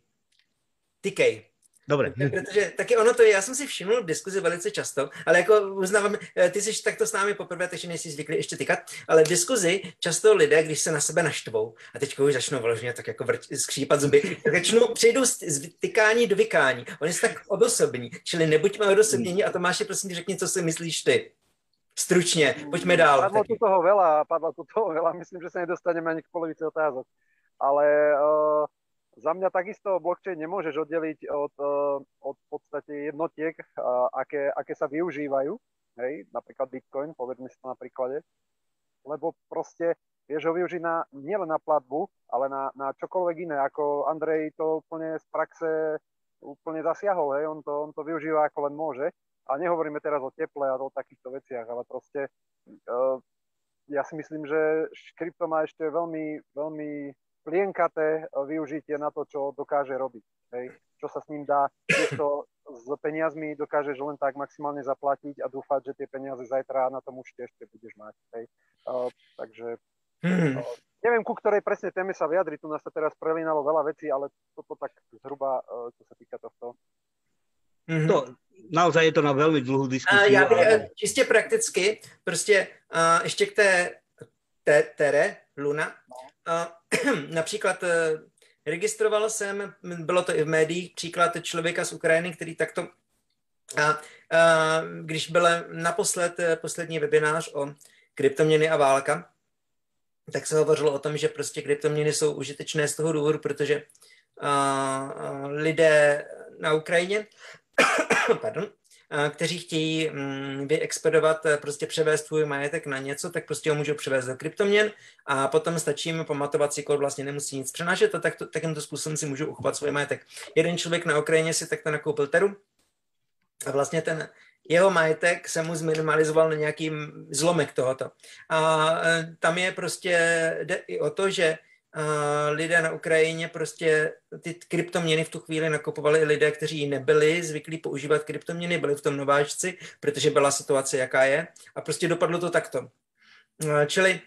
Tykej. Dobre. Protože taky ono to je, já jsem si všiml v diskuzi velice často, ale jako uznávám, ty jsi takto s námi poprvé, takže nejsi zvyklý ještě tykat, ale v diskuzi často lidé, když se na sebe naštvou a teď už začnou vyloženě tak jako vrť, skřípat zuby, tak začnou, přejdou z, z tykání do vykání. Oni jsou tak odosobní, čili nebuďme odosobnění a Tomáši, prosím tě, řekni, co si myslíš ty. Stručně, pojďme dál. Padlo tu toho veľa, padlo tu toho veľa, myslím, že sa nedostaneme ani k polovici otázok, ale... Uh... Za mňa takisto blockchain nemôžeš oddeliť od, od v podstate jednotiek, aké, aké sa využívajú, hej, napríklad Bitcoin, povedzme si to na príklade, lebo proste vieš ho využiť na, nielen na platbu, ale na, na čokoľvek iné, ako Andrej to úplne z praxe úplne zasiahol, hej, on to, on to využíva ako len môže, a nehovoríme teraz o teple a o takýchto veciach, ale proste uh, ja si myslím, že krypto má ešte veľmi, veľmi plienkaté využitie na to, čo dokáže robiť. Hej. Čo sa s ním dá, to s peniazmi dokážeš len tak maximálne zaplatiť a dúfať, že tie peniaze zajtra na tom účte ešte budeš mať. Hej. Uh, takže uh, neviem, ku ktorej presne téme sa vyjadri, tu nás sa teraz prelínalo veľa vecí, ale toto tak zhruba, uh, čo sa týka tohto. Mm-hmm. To, naozaj je to na veľmi dlhú diskusiu. Já bych ale... čistě prakticky, prostě uh, ještě k té, té Tere, Luna, uh, například uh, registroval jsem, bylo to i v médiích, příklad člověka z Ukrajiny, který takto, a, a, když byl naposled poslední webinář o kryptoměny a válka, tak se hovořilo o tom, že prostě kryptoměny jsou užitečné z toho důvodu, protože a, a, lidé na Ukrajině pardon, kteří chtějí vyexpedovat, prostě převést svůj majetek na něco, tak prostě ho můžou převést do kryptoměn a potom stačí jim pamatovací kód, vlastně nemusí nic přenášet a tak to, takýmto způsobem si můžou uchovat svůj majetek. Jeden člověk na Ukrajině si takto nakoupil Teru a vlastně ten jeho majetek se mu zminimalizoval na nějaký zlomek tohoto. A tam je prostě, jde i o to, že Uh, lidé na Ukrajině prostě ty kryptoměny v tu chvíli nakupovali i lidé, kteří nebyli zvyklí používat kryptoměny, byli v tom nováčci, protože byla situace, jaká je. A prostě dopadlo to takto. Uh, čili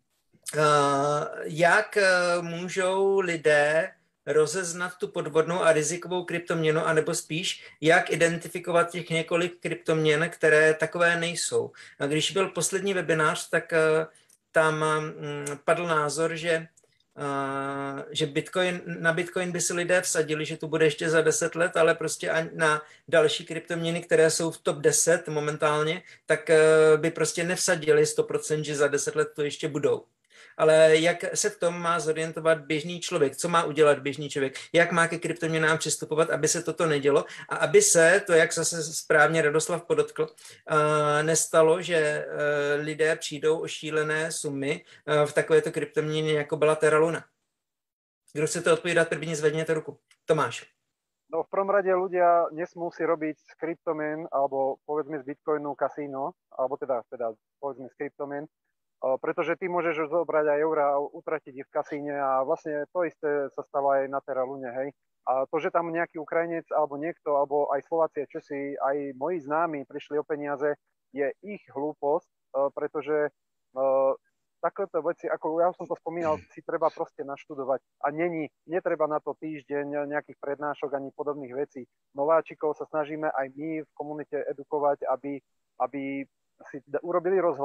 uh, jak uh, můžou lidé rozeznat tu podvodnou a rizikovou kryptoměnu, anebo spíš, jak identifikovat těch několik kryptoměn, které takové nejsou. A když byl poslední webinář, tak uh, tam um, padl názor, že Uh, že Bitcoin, na Bitcoin by si lidé vsadili, že to bude ještě za deset let, ale prostě ani na další kryptoměny, které jsou v top deset momentálně, tak uh, by prostě nevsadili sto procent, že za deset let to ještě budou. Ale jak se v tom má zorientovat běžný člověk? Co má udělat běžný člověk? Jak má ke kryptoměnám přistupovat, aby se toto nedělo? A aby se, to jak zase správně Radoslav podotkl, nestalo, že lidé přijdou o šílené sumy v takovéto kryptoměně, jako byla Terra Luna. Kdo chcete odpovídat, první zvedněte ruku. Tomáš. No v prvom rade ľudia nesmú si robiť z kryptomien, alebo povedzme z Bitcoinu kasíno, alebo teda, teda povedzme z kryptomien, pretože ty môžeš zobrať aj eurá a utratiť ich v kasíne a vlastne to isté sa stalo aj na Terra Lune, hej. A to, že tam nejaký Ukrajinec alebo niekto, alebo aj Slováci a Česi, aj moji známi prišli o peniaze, je ich hlúposť, pretože takéto veci, ako ja som to spomínal, si treba proste naštudovať a není, netreba na to týždeň nejakých prednášok ani podobných vecí. Nováčikov sa snažíme aj my v komunite edukovať, aby, aby si urobili rozhľad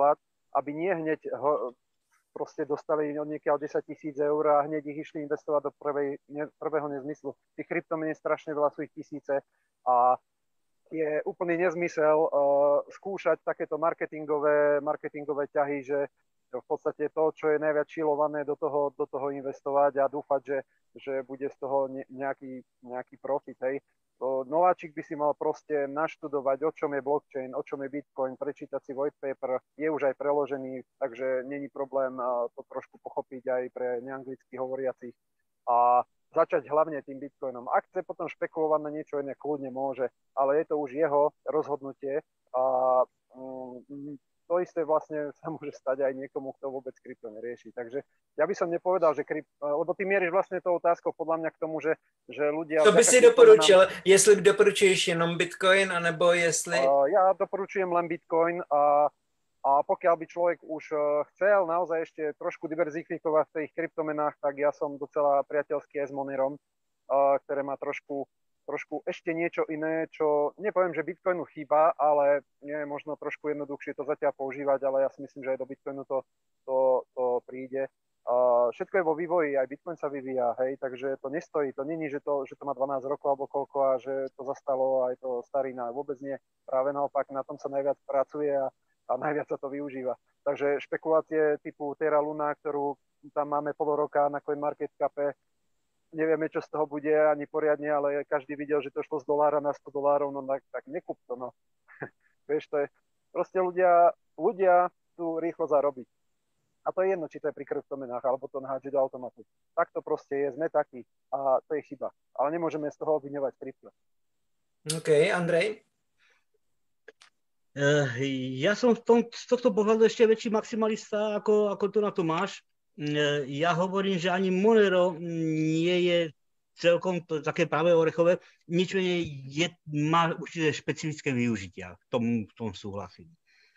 aby nie hneď ho, proste dostali od niekiaľ desať tisíc eur a hneď ich išli investovať do prvej, ne, prvého nezmyslu. Tých kryptomien je strašne veľa, sú ich tisíce a je úplný nezmysel uh, skúšať takéto marketingové, marketingové ťahy, že v podstate to, čo je najviac šilované, do toho, do toho investovať a dúfať, že, že bude z toho nejaký, nejaký profit. Hej. To nováčik by si mal proste naštudovať, o čom je blockchain, o čom je Bitcoin, prečítať si white paper, je už aj preložený, takže není problém to trošku pochopiť aj pre neanglicky hovoriacich a začať hlavne tým Bitcoinom. Ak chce potom špekulovať na niečo iné, kľudne môže, ale je to už jeho rozhodnutie a mm, to isté vlastne sa môže stať aj niekomu, kto vôbec krypto nerieši. Takže ja by som nepovedal, že krypto, lebo ty mieríš vlastne tou otázkou podľa mňa k tomu, že, že ľudia... Co by si doporučil, nám... jestli doporučuješ jenom Bitcoin, anebo jestli... Uh, ja doporučujem len Bitcoin a, a pokiaľ by človek už chcel naozaj ešte trošku diverzifikovať v tých kryptomenách, tak ja som docela priateľský aj s Monerom, uh, ktoré má trošku trošku ešte niečo iné, čo nepoviem, že Bitcoinu chýba, ale nie je možno trošku jednoduchšie to zatiaľ používať, ale ja si myslím, že aj do Bitcoinu to, to, to príde. Uh, všetko je vo vývoji, aj Bitcoin sa vyvíja, hej, takže to nestojí, to není, že to, že to má dvanásť rokov alebo koľko a že to zastalo aj to starina, vôbec nie. Práve naopak, na tom sa najviac pracuje a, a najviac sa to využíva. Takže špekulácie typu Terra Luna, ktorú tam máme pol roka na CoinMarketCape, nevieme, čo z toho bude ani poriadne, ale každý videl, že to šlo z dolára na sto dolárov, no tak, tak nekúp to, no. Vieš, to je, proste ľudia, ľudia chcú rýchlo zarobiť. A to je jedno, či to je pri kryptomenách, alebo to nahádže do automatu. Tak to proste je, sme takí a to je chyba. Ale nemôžeme z toho obviňovať krypto. OK, Andrej? Uh, ja som v tom, z tohto pohľadu ešte väčší maximalista, ako, ako tu na to máš. Ja hovorím, že ani Monero nie je celkom to, také práve orechové, nič menej je, má určite špecifické využitia, v tom, v tom súhlasím.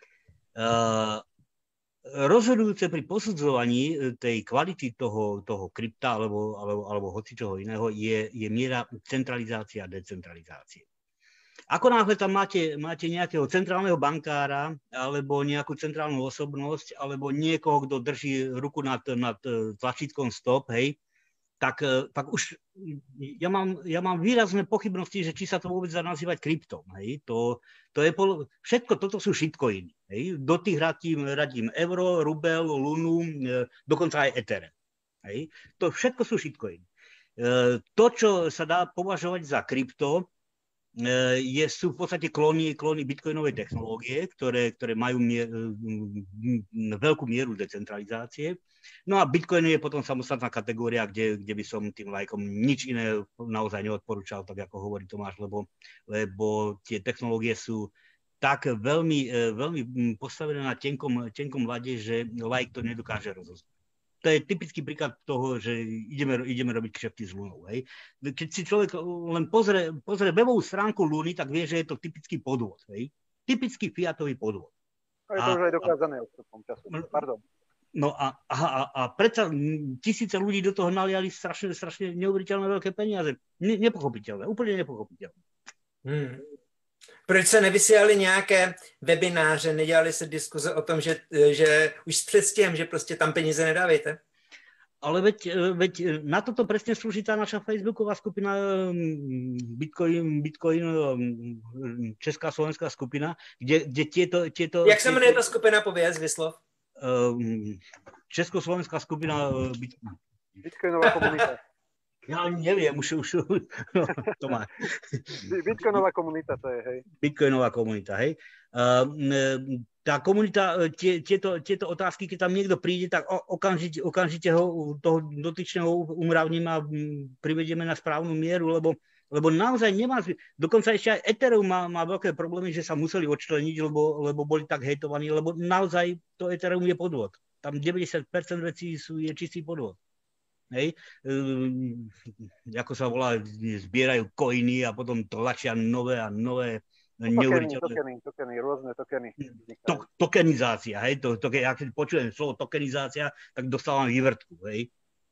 Uh, rozhodujúce pri posudzovaní tej kvality toho, toho krypta alebo, alebo, alebo hocičoho iného je, je miera centralizácie a decentralizácie. Ako náhle tam máte, máte nejakého centrálneho bankára alebo nejakú centrálnu osobnosť alebo niekoho, kto drží ruku nad, nad tlačítkom stop, hej, tak, tak už ja mám, ja mám výrazné pochybnosti, že či sa to vôbec dá nazývať kryptom. Hej. To, to je pol, všetko toto sú shitcoiny. Hej. Do tých radím, radím euro, rubel, lunu, dokonca aj etere. Hej. To všetko sú shitcoiny. To, čo sa dá považovať za krypto, Je, sú v podstate klóny, klóny bitcoinovej technológie, ktoré, ktoré majú mier, veľkú mieru decentralizácie. No a bitcoin je potom samostatná kategória, kde, kde by som tým lajkom nič iné naozaj neodporúčal, tak ako hovorí Tomáš, lebo, lebo tie technológie sú tak veľmi, veľmi postavené na tenkom, tenkom ľade, že lajk to nedokáže rozoznať. To je typický príklad toho, že ideme, ideme robiť kšefty s Lunou. Hej. Keď si človek len pozrie, pozrie webovú stránku Luny, tak vie, že je to typický podvod. Hej. Typický fiatový podvod. A je to a, už aj dokázané odstupom času. Pardon. No a, a, a, a predsa tisíce ľudí do toho naliali strašne, strašne neuveriteľné veľké peniaze. Ne, nepochopiteľné, úplne nepochopiteľné. Hmm. Proč se nevysílali nějaké webináře, nedělali se diskuze o tom, že, že už s předstihem, že prostě tam peníze nedávejte? Ale veď, veď na toto presne slúži tá naša facebooková skupina Bitcoin, Bitcoin Česká slovenská skupina, kde, kde tieto, tieto... Jak sa jmenuje tá skupina, povedz, vyslov? Československá skupina Bitcoin. Bitcoinová komunita. Ja neviem, už, už no, to má. Bitcoinová komunita to je, hej. Bitcoinová komunita, hej. Uh, tá komunita, tie, tieto, tieto otázky, keď tam niekto príde, tak okamžite, okamžite ho, toho dotyčného umravníme a privedieme na správnu mieru, lebo, lebo naozaj nemá... Dokonca ešte aj Ethereum má, má veľké problémy, že sa museli odčleniť, lebo, lebo boli tak hejtovaní, lebo naozaj to Ethereum je podvod. Tam deväťdesiat percent vecí sú, je čistý podvod. Hej, um, ako sa volá, zbierajú coiny a potom tlačia nové a nové neuveriteľné... Tokeny, tokeny, rôzne tokeny. To, tokenizácia, hej, to, to, ja keď počujem slovo tokenizácia, tak dostávam vývrtku, hej.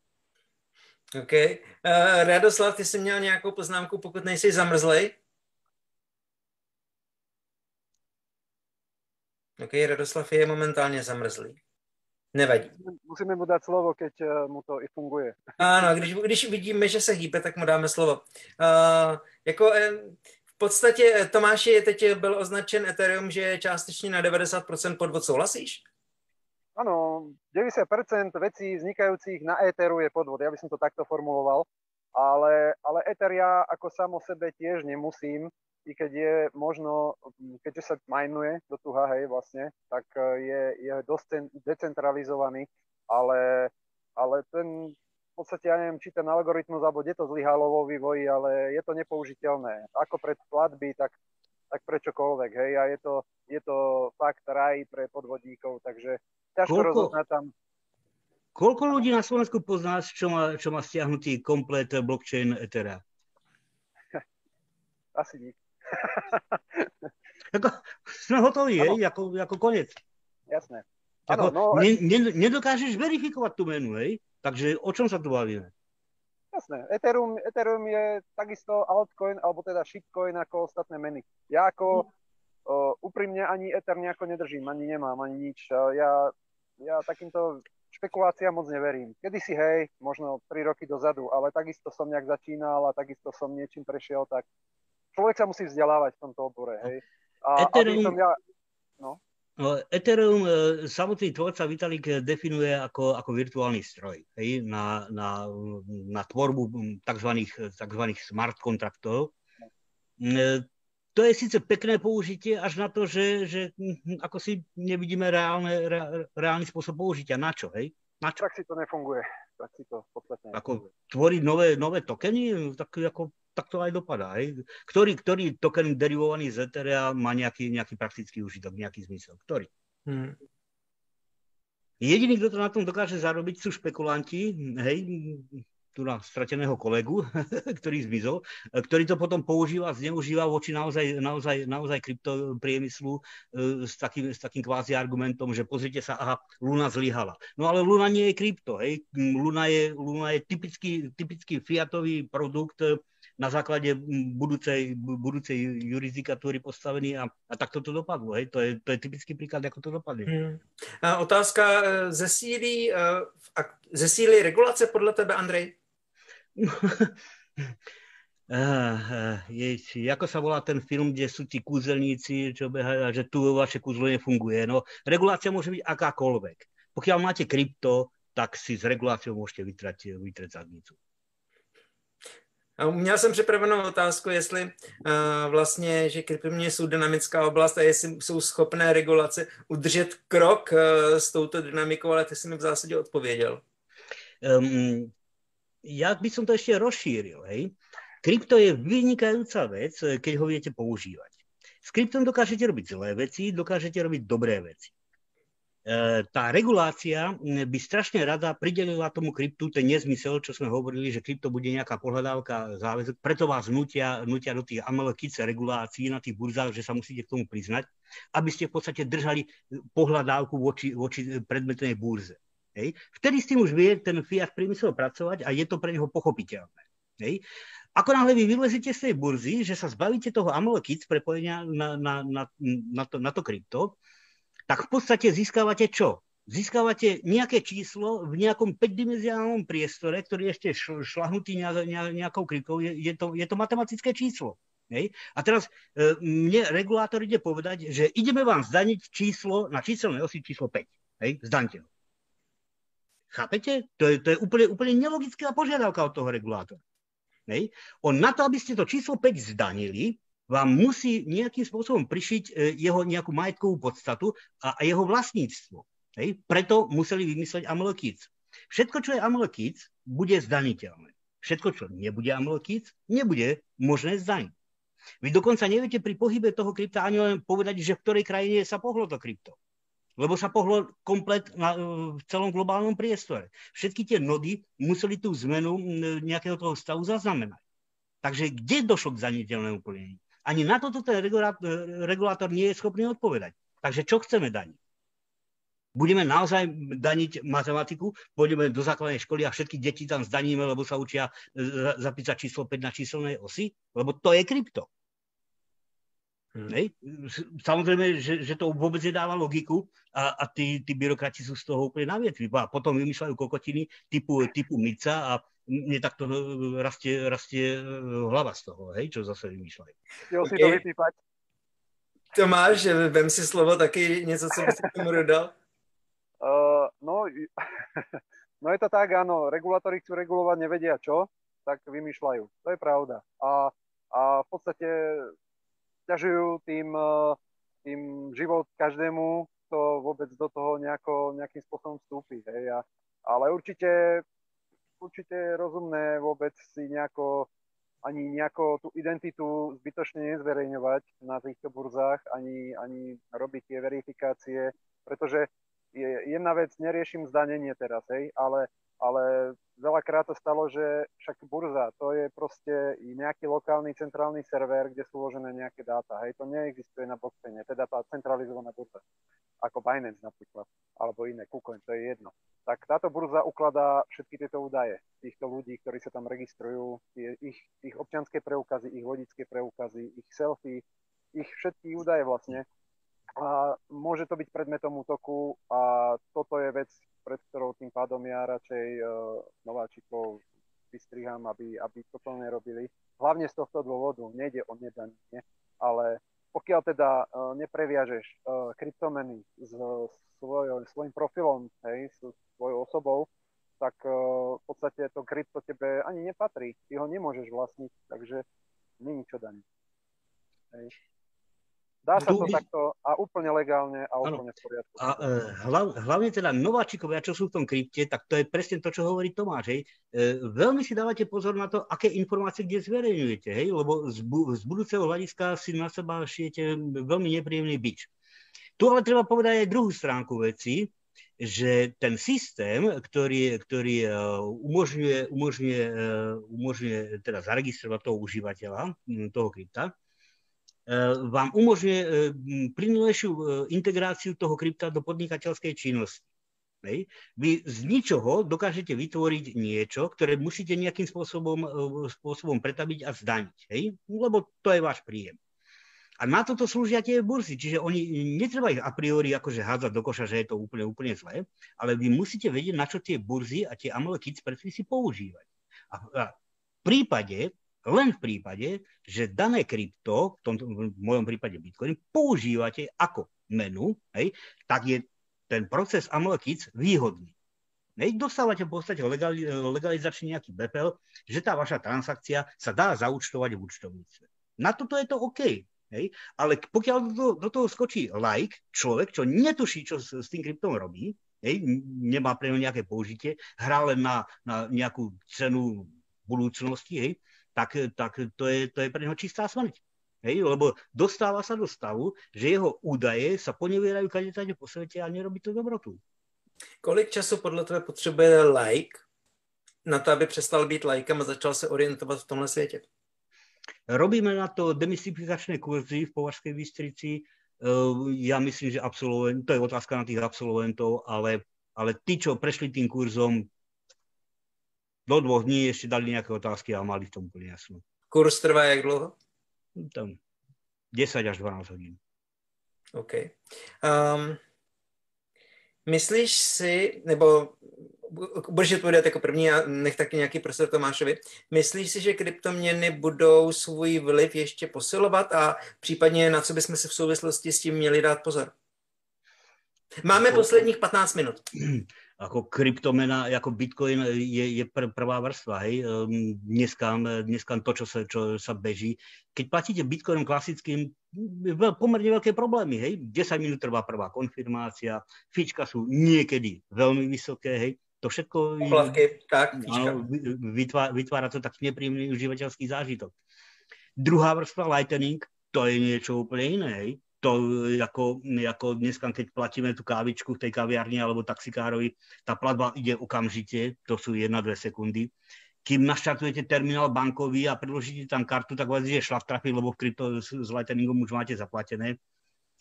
OK. Uh, Radoslav, ty jsi měl nějakou poznámku, pokud nejsi zamrzlej? Ok, Radoslav je momentálně zamrzlý. Nevadí. Musíme mu dát slovo, keď mu to i funguje. Ano, když, když vidíme, že se hýbe, tak mu dáme slovo. Uh, jako uh, v podstatě Tomáši je teď byl označen Ethereum, že je částečně na devadesát procent podvod, souhlasíš? Áno, deväťdesiat percent vecí vznikajúcich na Etheru je podvod. Ja by som to takto formuloval. Ale, ale Ether ja ako sám o sebe tiež nemusím, i keď je možno, keďže sa minuje do tuha, hej, vlastne, tak je, je dosť decentralizovaný, ale, ale ten, v podstate, ja neviem, či ten algoritmus, alebo kde to zlyhalo vo vývoji, ale je to nepoužiteľné. Ako pre platby, tak, tak pre čokoľvek, hej, a je to, je to fakt raj pre podvodníkov, takže ťažko Koľko? rozoznať tam. Koľko ľudí na Slovensku poznáš, čo má, čo má stiahnutý komplet blockchain Ethera? Asi nik. Ako, sme hotoví, hej, ako, ako konec. Jasné. Ako, Ano, no, ne, ne, nedokážeš verifikovať tú menu, hej? Takže o čom sa tu bavíme? Jasné. Ethereum, Ethereum je takisto altcoin, alebo teda shitcoin ako ostatné meny. Ja ako uh, úprimne ani Ether nejako nedržím, ani nemám, ani nič. Uh, ja, ja takýmto špekuláciám moc neverím. Kedysi, hej, možno tri roky dozadu, ale takisto som nejak začínal a takisto som niečím prešiel, tak človek sa musí vzdelávať v tomto obore, hej. A Ethereum, aby som ja... No. Ethereum samotný tvorca Vitalik definuje ako, ako virtuálny stroj, hej, na, na, na tvorbu takzvaných, takzvaných smart kontraktov. To je síce pekné použitie, až na to, že, že ako si nevidíme reálne, reálny spôsob použitia. Na čo, hej? Na čo? Tak si to nefunguje. Tak si to v podstate nefunguje. Ako tvoriť nové, nové tokeny, tak, ako, tak to aj dopadá. Hej? Ktorý, ktorý token derivovaný z Etherea má nejaký, nejaký praktický užitok, nejaký zmysel? Ktorý? Hmm. Jediný, kto to na tom dokáže zarobiť, sú špekulanti, hej, tu na strateného kolegu, ktorý zmizol, ktorý to potom používa, zneužíva voči naozaj, naozaj, naozaj kryptopriemyslu e, s takým, s takým kvázi argumentom, že pozrite sa, aha, Luna zlyhala. No ale Luna nie je krypto, hej. Luna je, Luna je typický, typický fiatový produkt na základe budúcej, budúcej jurisdikatúry postavený a, a takto to dopadlo. Hej. To, je, to je typický príklad, ako to dopadne. Hmm. A otázka, zesílí, zesílí regulace podle tebe, Andrej? je, ako sa volá ten film, kde sú tí kúzelníci, čo behajú, a že tu vaše kúzlo nefunguje. No, regulácia môže byť akákoľvek. Pokiaľ máte krypto, tak si s reguláciou môžete vytrať, vytrať zadnicu. Měl jsem připravenou otázku, jestli uh, vlastně, že kryptoměny jsou dynamická oblast a jestli jsou schopné regulace udržet krok uh, s touto dynamikou, ale ty si mi v zásadě odpověděl. Um, ja by som to ešte rozšíril. Hej. Krypto je vynikajúca vec, keď ho viete používať. S kryptom dokážete robiť zlé veci, dokážete robiť dobré veci. E, tá regulácia by strašne rada pridelila tomu kryptu ten nezmysel, čo sme hovorili, že krypto bude nejaká pohľadávka záväzok, preto vás nutia, nutia do tých amalekice regulácií na tých burzách, že sa musíte k tomu priznať, aby ste v podstate držali pohľadávku voči, voči predmetnej burze. Hej. Vtedy s tým už vie ten fiat priemysel pracovať a je to pre neho pochopiteľné. Hej. Ako náhle vy vylezíte z tej burzy, že sa zbavíte toho amalekic prepojenia na, na, na, na, to, na to krypto, tak v podstate získavate čo? Získavate nejaké číslo v nejakom päťdimenzionálnom priestore, ktorý je ešte šlahnutý nejakou kryptou. Je, je, to, je to matematické číslo. Hej. A teraz e, mne regulátor ide povedať, že ideme vám zdaniť číslo na číselnej osi číslo päť. Hej. Zdaňte ho. Chápete? To je, to je úplne, úplne nelogická požiadavka od toho regulátora. Hej. On na to, aby ste to číslo päť zdanili, vám musí nejakým spôsobom prišiť jeho nejakú majetkovú podstatu a, a jeho vlastníctvo. Hej. Preto museli vymysleť amalekíc. Všetko, čo je amalekíc, bude zdaniteľné. Všetko, čo nebude amalekíc, nebude možné zdaniť. Vy dokonca neviete pri pohybe toho krypta ani len povedať, že v ktorej krajine sa pohlo to krypto. Lebo sa pohlo komplet na, v celom globálnom priestore. Všetky tie nody museli tú zmenu nejakého toho stavu zaznamenať. Takže kde došlo k zdaniteľnému plneniu? Ani na toto ten regulátor nie je schopný odpovedať. Takže čo chceme daniť? Budeme naozaj daniť matematiku, pôjdeme do základnej školy a všetky deti tam zdaníme, lebo sa učia zapísať číslo päť na číselnej osi? Lebo to je krypto. Hmm. Hej? Samozrejme, že, že to vôbec nedáva logiku a, a tí, tí byrokrati sú z toho úplne na vietvi. A potom vymýšľajú kokotiny typu, typu Mica a mne takto rastie, rastie hlava z toho, hej, čo zase vymýšľajú. Jo si to vypípať. Tomáš, vem si slovo taky, něco, co by si k tomu dodal? Uh, no, no je to tak, áno, regulátori chcú regulovať, nevedia čo, tak vymýšľajú. To je pravda. A, a v podstate ťažujú tým, tým život každému, kto vôbec do toho nejako, nejakým spôsobom vstúpi. Hej. A, ale určite, určite je rozumné vôbec si nejako, ani nejako tú identitu zbytočne nezverejňovať na týchto burzách, ani, ani robiť tie verifikácie, pretože je, jedna vec, neriešim zdanenie teraz, hej, ale ale veľakrát to stalo, že však burza, to je proste nejaký lokálny centrálny server, kde sú uložené nejaké dáta. Hej, to neexistuje na blockchaine, teda tá centralizovaná burza, ako Binance napríklad, alebo iné, KuCoin, to je jedno. Tak táto burza ukladá všetky tieto údaje týchto ľudí, ktorí sa tam registrujú, ich, ich občianske preukazy, ich vodičské preukazy, ich selfie, ich všetky údaje vlastne. A môže to byť predmetom útoku a toto je vec, pred ktorou tým pádom ja radšej uh, nováčikov vystriham, aby, aby toto nerobili. Hlavne z tohto dôvodu, nejde o nedanie, ale pokiaľ teda uh, nepreviažeš uh, kryptomeny s svoj, svojím profilom, hej, s svojou osobou, tak uh, v podstate to krypto tebe ani nepatrí. Ty ho nemôžeš vlastniť, takže není čo daniť. Hej. Dá sa to takto a úplne legálne a úplne v poriadku. A hlav, hlavne teda nováčikovia, čo sú v tom krypte, tak to je presne to, čo hovorí Tomáš. Hej. E, veľmi si dávate pozor na to, aké informácie kde zverejňujete, hej, lebo z, bu, z budúceho hľadiska si na seba šijete veľmi nepríjemný bič. Tu ale treba povedať aj druhú stránku veci, že ten systém, ktorý, ktorý umožňuje, umožňuje, umožňuje teda zaregistrovať toho užívateľa, toho krypta, vám umožňuje plynulejšiu integráciu toho krypta do podnikateľskej činnosti. Hej. Vy z ničoho dokážete vytvoriť niečo, ktoré musíte nejakým spôsobom, spôsobom pretaviť a zdaniť. Hej. Lebo to je váš príjem. A na toto slúžia tie burzy, čiže oni netreba ich a priori akože hádzať do koša, že je to úplne, úplne zlé, ale vy musíte vedieť, na čo tie burzy a tie AML-Kits predpisy používať. A v prípade, len v prípade, že dané krypto, v, tomto, v mojom prípade Bitcoin, používate ako menu, hej, tak je ten proces AML-Kits výhodný. Hej, dostávate v podstate legali, legalizačný nejaký bé pé el, že tá vaša transakcia sa dá zaúčtovať v účtovníctve. Na toto je to OK. Hej, ale pokiaľ do, do toho skočí like, človek, čo netuší, čo s, s tým kryptom robí, hej, nemá pre ňo nejaké použitie, hrá len na, na nejakú cenu budúcnosti, hej, tak, tak to, je, to je pre neho čistá smrť. Hej, lebo dostáva sa do stavu, že jeho údaje sa ponevierajú kadetade po svete a nerobí to dobrotu. Kolik času podle tebe potřebuje like na to, aby přestal být lajkem a začal se orientovat v tomhle světě? Robíme na to demystifikačné kurzy v Považskej Bystrici. Ja myslím, že absolvent, to je otázka na tých absolventov, ale, ale tí, čo prešli tým kurzom, do dvoch dní ešte dali nejaké otázky a mali v tom úplne jasno. Kurz trvá jak dlho? Tam desať až dvanásť hodín. OK. Um, myslíš si, nebo budeš odpovědět jako první a nech taky nějaký prostor Tomášovi. Myslíš si, že kryptoměny budou svůj vliv ještě posilovat a případně na co bychom se v souvislosti s tím měli dát pozor? Máme ako, posledních patnáct minut. Ako kryptomena, ako Bitcoin je, je pr- prvá vrstva. Hej. Dneska, dneska to, čo sa, čo sa beží. Keď platíte Bitcoinom klasickým, pomerne veľké problémy. Hej. desať minút trvá prvá konfirmácia, fička sú niekedy veľmi vysoké. Hej. To všetko Poplavky, tak, áno, vytvára, vytvára to taký nepríjemný užívateľský zážitok. Druhá vrstva Lightning, to je niečo úplne iné. Hej. To ako, ako dneska, keď platíme tú kávičku v tej kaviarni alebo taxikárovi, tá platba ide okamžite, to sú jedna dve sekundy. Kým naštartujete terminál bankový a predložíte tam kartu, tak vás ide šlaf trafiť, lebo v krypto s Lightningom už máte zaplatené.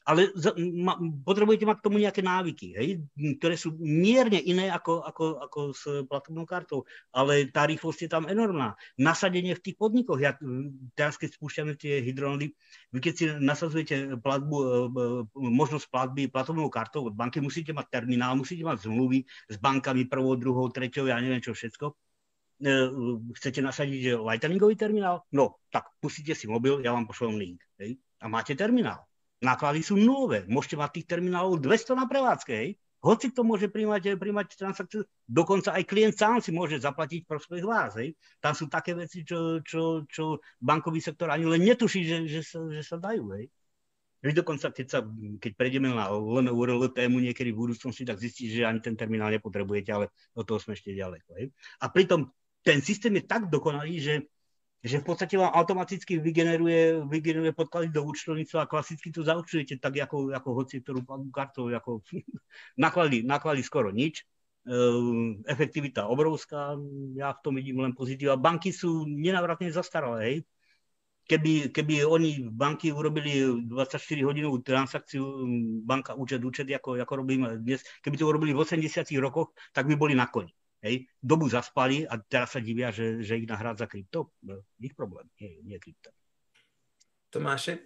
ale za, ma, potrebujete mať k tomu nejaké návyky, hej, ktoré sú mierne iné ako, ako, ako s platobnou kartou, ale tá rýchlosť je tam enormná. Nasadenie v tých podnikoch, ja, teraz keď spúšťame tie hydronody, vy keď si nasadzujete platbu, možnosť platby platobnou kartou od banky, musíte mať terminál, musíte mať zmluvy s bankami prvou, druhou, treťou, ja neviem čo všetko. Chcete nasadiť lightningový terminál? No, tak pustíte si mobil, ja vám pošlem link, hej, a máte terminál. Náklady sú nulové. Môžete mať tých terminálov dvesto na prevádzke. Hej. Hoci to môže príjmať, príjmať transakciu, dokonca aj klient sám si môže zaplatiť prospech vás. Hej. Tam sú také veci, čo, čo, čo bankový sektor ani len netuší, že, že, sa, že sa dajú. Hej. Vy dokonca, keď, sa, keď prejdeme na len U R L tému niekedy v budúcnosti, tak zistíte, že ani ten terminál nepotrebujete, ale od toho sme ešte ďaleko. Hej. A pritom ten systém je tak dokonalý, že že v podstate vám automaticky vygeneruje, vygeneruje podklady do účtovníctva a klasicky to zaúčtujete tak, ako, ako hoci ktorú kartou, ako náklady, náklady skoro nič. E, efektivita obrovská, ja v tom vidím len pozitíva. Banky sú nenávratne zastaralé, hej. Keby, keby oni banky urobili dvadsaťštyri hodinovú transakciu, banka účet, účet, ako, ako robíme dnes, keby to urobili v osemdesiatych rokoch, tak by boli na koni. Hej, dobu zaspali a teraz sa divia, že, že ich nahrádza krypto. Ich problém, nie, nie krypto. Tomáši?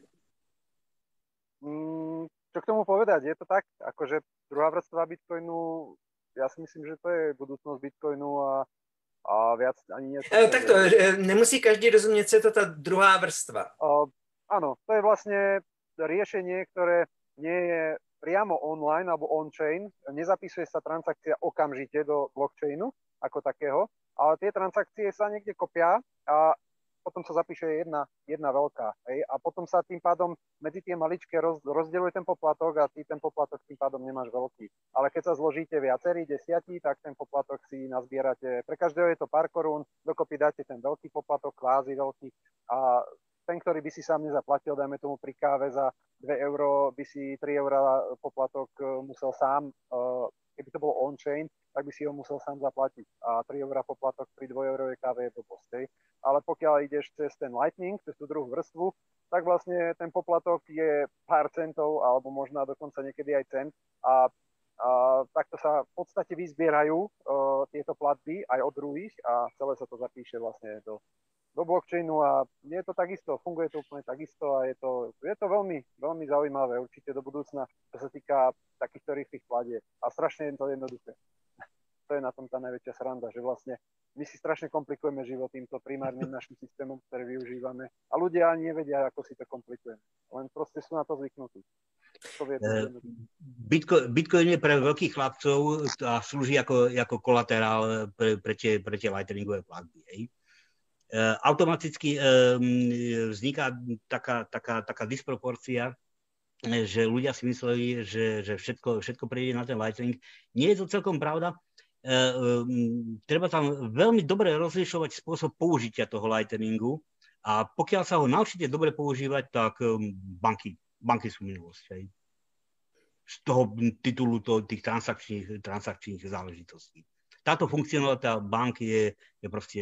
Mm, čo k tomu povedať? Je to tak, akože druhá vrstva Bitcoinu, ja si myslím, že to je budúcnosť Bitcoinu a, a viac ani nie. E, takto, nemusí každý rozumět, co je to ta druhá vrstva. Uh, áno, to je vlastne riešenie, ktoré nie je priamo online alebo on-chain, nezapisuje sa transakcia okamžite do blockchainu ako takého, ale tie transakcie sa niekde kopia a potom sa zapíše jedna, jedna veľká. Hej? A potom sa tým pádom medzi tie maličké roz, rozdeľuje ten poplatok a ty ten poplatok tým pádom nemáš veľký. Ale keď sa zložíte viacerí, desiatí, tak ten poplatok si nazbierate. Pre každého je to pár korún, dokopy dáte ten veľký poplatok, kvázi veľký a ten, ktorý by si sám nezaplatil, dajme tomu pri káve za dve euro, by si tri eurá poplatok musel sám, keby to bolo on-chain, tak by si ho musel sám zaplatiť. A tri eurá poplatok pri dvojeurovej káve je to postej. Ale pokiaľ ideš cez ten Lightning, cez tú druhú vrstvu, tak vlastne ten poplatok je pár centov, alebo možno dokonca niekedy aj cent. A, a takto sa v podstate vyzbierajú uh, tieto platby aj od druhých a celé sa to zapíše vlastne do do blockchainu a je to takisto, funguje to úplne takisto a je to, je to veľmi, veľmi zaujímavé určite do budúcna, čo sa týka takýchto rýchlych platieb. A strašne je to jednoduché. To je na tom tá najväčšia sranda, že vlastne my si strašne komplikujeme život týmto primárnym našim systémom, ktoré využívame a ľudia ani nevedia, ako si to komplikujeme. Len proste sú na to zvyknutí. To vie, to Bitcoin, Bitcoin je pre veľkých chlapcov a slúži ako, ako kolaterál pre, pre, tie, pre tie lightningové platby. Hej. Automaticky vzniká taká, taká, taká disproporcia, že ľudia si mysleli, že, že všetko, všetko prejde na ten Lightning. Nie je to celkom pravda. Treba tam veľmi dobre rozlišovať spôsob použitia toho Lightningu a pokiaľ sa ho naučíte dobre používať, tak banky, banky sú minulosť. Hej. Z toho titulu to, tých transakčných, transakčných záležitostí. Táto funkcionalita banky je, je proste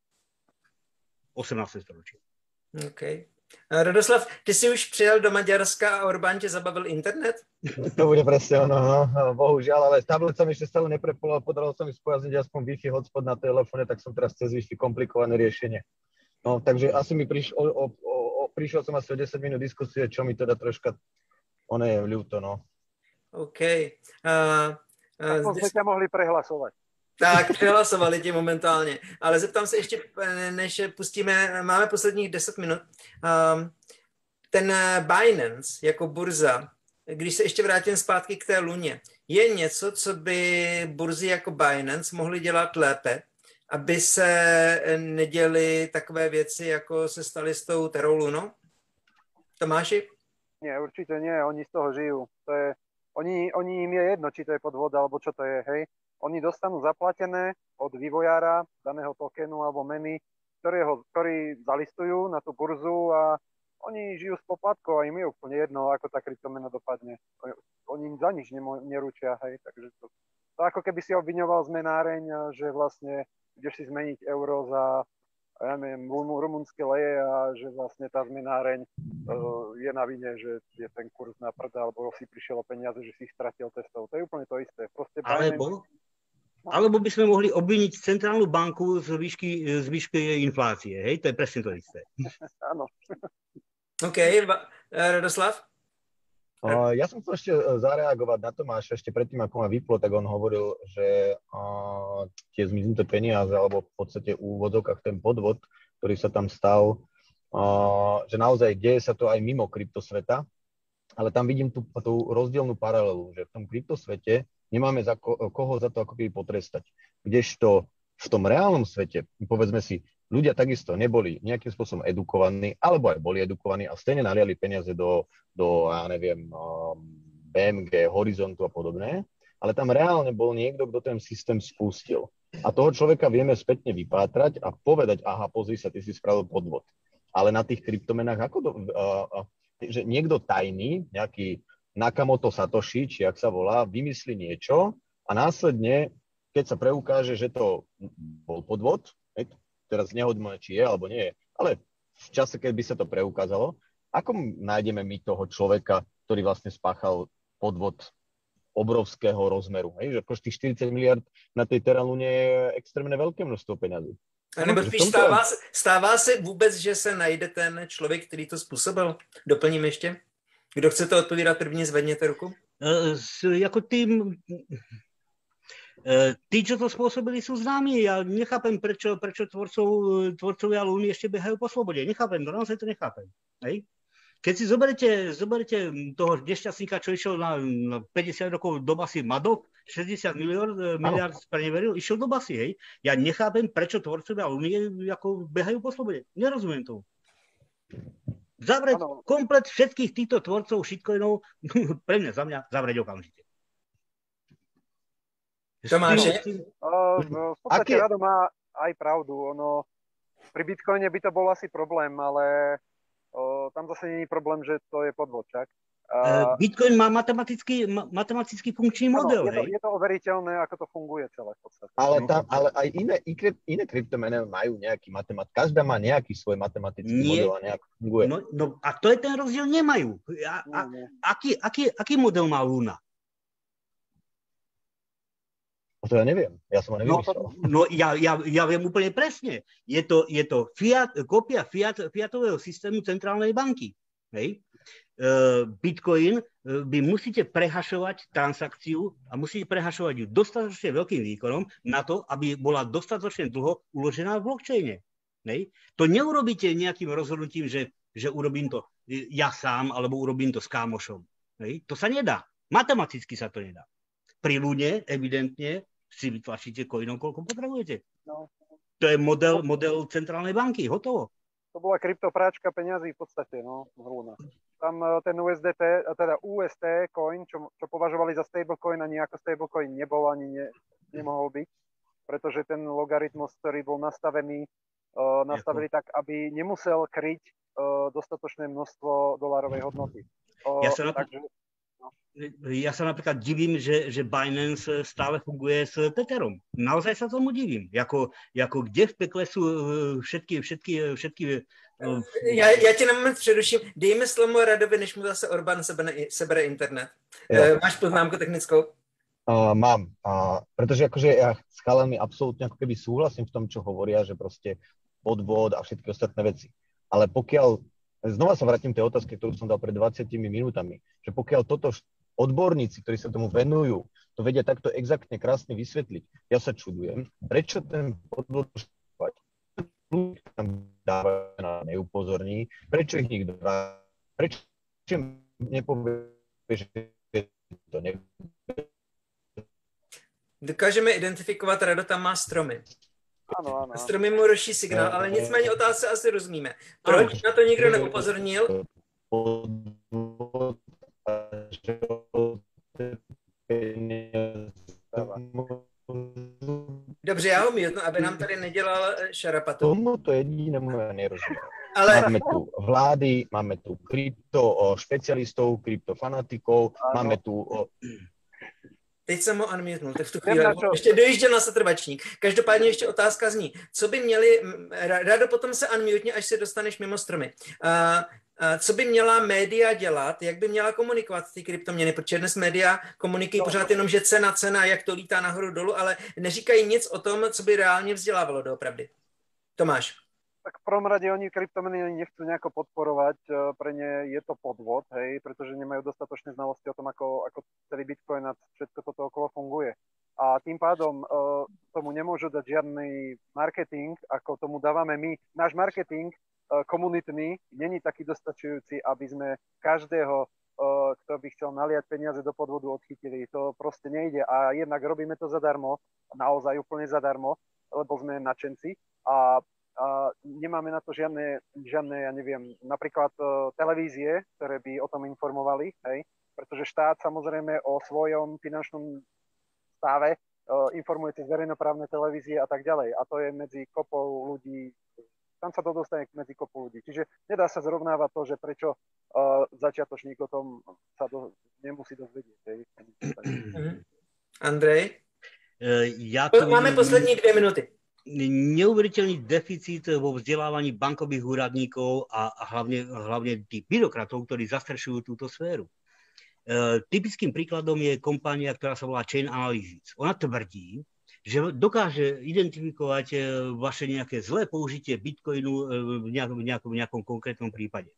osemnáste storočí. OK. Radoslav, ty si už přijel do Maďarska a Orbán tě zabavil internet? To bude presne ono, no, bohužiaľ, ale tablet som ešte stále neprepol, podarilo sa mi spojazniť aspoň Wi-Fi hotspot na telefóne, tak som teraz cez Wi-Fi komplikované riešenie. No, takže asi mi priš, o, o, o, prišiel som asi o desať minút diskusie, čo mi teda troška, ono je ľúto, no. OK. Uh, uh, tak sme ťa mohli prehlasovať. Tak, přehlasovali tě momentálně. Ale zeptám se ještě, než pustíme, máme posledních deset minut. Um, ten Binance jako burza, když se ještě vrátím zpátky k té Luně, je něco, co by burzy jako Binance mohly dělat lépe, aby se neděly takové věci, jako se staly s tou Terou Lunou? Tomáši? Nie, určite nie, oni z toho žijú. To je, oni, oni im je jedno, či to je podvod, alebo čo to je, hej. Oni dostanú zaplatené od vývojára daného tokenu alebo meny, ktorého, ktorí zalistujú na tú burzu a oni žijú z poplatkov a im je úplne jedno, ako tá kryptomena dopadne. Oni im za nič neručia, hej, takže to, to ako keby si obviňoval zmenáreň, že vlastne ideš si zmeniť euro za ja neviem, rumunské leje a že vlastne tá zmenáreň uh, je na vine, že je ten kurz na prda, alebo si prišiel o peniaze, že si ich stratil testov. To je úplne to isté. Proste alebo, alebo by sme mohli obviniť centrálnu banku z výšky, z výšky inflácie. Hej? To je presne to isté. Áno. OK, Radoslav? Uh, ja som chcel ešte zareagovať na Tomáša, ešte predtým, ako ma vyplo, tak on hovoril, že uh, tie zmiznuté peniaze, alebo v podstate u úvodzovkách ten podvod, ktorý sa tam stal, uh, že naozaj deje sa to aj mimo kryptosveta, ale tam vidím tú, tú rozdielnú paralelu, že v tom kryptosvete nemáme za ko, koho za to ako keby potrestať. Kdežto v tom reálnom svete, povedzme si, ľudia takisto neboli nejakým spôsobom edukovaní, alebo aj boli edukovaní a stejne naliali peniaze do, do ja neviem, bé em gé, Horizontu a podobné, ale tam reálne bol niekto, kto ten systém spustil. A toho človeka vieme spätne vypátrať a povedať, aha, pozri sa, ty si spravil podvod. Ale na tých kryptomenách, ako to, uh, uh, že niekto tajný, nejaký Nakamoto Satoshi, či jak sa volá, vymyslí niečo a následne, keď sa preukáže, že to bol podvod, teraz nehodíme, či je, alebo nie je, ale v čase, keď by sa to preukázalo, ako nájdeme my toho človeka, ktorý vlastne spáchal podvod obrovského rozmeru? Hej? Že tých štyridsať miliard na tej Terra Lune je extrémne veľké množstvo peňazí. A nebo spíš stává, stává se vůbec, že se najde ten člověk, který to způsobil? Doplním ještě. Kdo chcete odpovídat první, zvedněte ruku. Uh, s, jako tým... Tí, čo to spôsobili, sú známi. Ja nechápem, prečo, prečo tvorcov, tvorcovia Luny ešte behajú po slobode. Nechápem, naozaj to nechápem. Hej? Keď si zoberete, zoberete toho nešťastníka, čo išiel na, na päťdesiat rokov do basy Madok, šesťdesiat miliard, miliard preneveril, išiel do basy. Hej? Ja nechápem, prečo tvorcovia Luny ako behajú po slobode. Nerozumiem tomu. Zavrieť ano. Komplet všetkých týchto tvorcov shitcoinov, pre mňa, za mňa, zavrieť okamžite. Tomáš, uh, v podstate Rado má aj pravdu. Ono, pri Bitcoine by to bol asi problém, ale uh, tam zase nie je problém, že to je podvod, čak. Uh, Bitcoin má matematický, ma, matematický funkčný model. Ano, je, to, je to overiteľné, ako to funguje celé v podstate. Ale, tam, ale aj iné, iné kryptomeny majú nejaký matematik. Každá má nejaký svoj matematický nie. model a nejak funguje. No, no a to je ten rozdiel, nemajú. A, a, nie, nie. Aký, aký, aký model má Luna? To ja neviem, ja som ho nevymyslel. No, no ja, ja, ja viem úplne presne. Je to, je to fiat, kopia fiat, fiatového systému centrálnej banky. Hej? Uh, Bitcoin, uh, vy musíte prehašovať transakciu a musíte prehašovať ju dostatočne veľkým výkonom na to, aby bola dostatočne dlho uložená v blockchaine. Hej? To neurobíte nejakým rozhodnutím, že, že urobím to ja sám, alebo urobím to s kámošom. Hej? To sa nedá. Matematicky sa to nedá. Pri Lune evidentne si vytlačíte coinom, koľko potrebujete. No. To je model, model centrálnej banky, hotovo. To bola kryptopráčka peňazí v podstate, no, z Luna. Tam ten U S D T, teda U S T coin, čo, čo považovali za stablecoin, ani ako stablecoin nebol, ani ne, nemohol byť, pretože ten logaritmus, ktorý bol nastavený, uh, nastavili Jako. tak, aby nemusel kryť uh, dostatočné množstvo dolárovej hodnoty. Uh, ja sa na to... takže... Ja sa napríklad divím, že, že Binance stále funguje s Tetherom. Naozaj sa tomu divím. Jako, jako kde v pekle sú všetky... všetky, všetky já, já tě na moment předuším. Dejme slovo Radovi, než mu zase Orbán sebere, sebere internet. Ja. Máš poznámku technickou? Uh, mám. Uh, pretože akože ja s chalami absolútne ako keby súhlasím v tom, čo hovoria, že proste podvod a všetky ostatné veci. Ale pokiaľ znova sa vrátim k tej otázke, ktorú som dal pred dvadsiatimi minútami, že pokiaľ toto odborníci, ktorí sa tomu venujú, to vedia takto exaktne krásne vysvetliť, ja sa čudujem, prečo ten podvod tam dáva na neupozorní, prečo ich nikto dá, prečo nepovie, že to nebude. Dokážeme identifikovat, Rado tam má stromy. Ano, ano. Stromy mu ruší signál, ale nicméně otázce asi rozumíme. Proč na to nikdo neupozornil? Dobře, já ho mutnu, aby nám tady nedělal šarapatu. Tomu to jedinému nerozumím. Ale... Máme tu vlády, máme tu krypto špecialistov, kryptofanatikov, ano. Máme tu Teď jsem ho unmutenul, tak v tu chvíli ještě dojížděl na setrvačník. Každopádně ještě otázka zní, co by měli, Rado, potom se unmutně, až se dostaneš mimo stromy. Uh, uh, co by měla média dělat, jak by měla komunikovat ty kryptoměny, protože dnes média komunikují no. pořád jenom, že cena, cena, jak to lítá nahoru dolů, ale neříkají nic o tom, co by reálně vzdělávalo doopravdy. Tomáš. Tak v prvom rade oni kryptomeny nechcú nejako podporovať, pre ne je to podvod, hej, pretože nemajú dostatočné znalosti o tom, ako, ako celý Bitcoin a všetko toto okolo funguje. A tým pádom uh, tomu nemôžu dať žiadny marketing, ako tomu dávame my. Náš marketing uh, komunitný není taký dostačujúci, aby sme každého, uh, kto by chcel naliať peniaze do podvodu, odchytili. To proste nejde. A jednak robíme to zadarmo, naozaj úplne zadarmo, lebo sme nadšenci. A a nemáme na to žiadne, žiadne, ja neviem, napríklad uh, televízie, ktoré by o tom informovali, hej, pretože štát samozrejme o svojom finančnom stave uh, informuje cez verejnoprávne televízie a tak ďalej. A to je medzi kopou ľudí, tam sa to dostane medzi kopou ľudí. Čiže nedá sa zrovnávať to, že prečo uh, začiatočník o tom sa do, nemusí dozvedieť. Hej. Andrej? Uh, ja to Máme poslední dvě minuty. Neuveriteľný deficit vo vzdelávaní bankových úradníkov a hlavne, hlavne tých byrokratov, ktorí zastrešujú túto sféru. E, typickým príkladom je kompania, ktorá sa volá Chain Analysis. Ona tvrdí, že dokáže identifikovať vaše nejaké zlé použitie bitcoinu v nejakom, nejakom, nejakom konkrétnom prípade.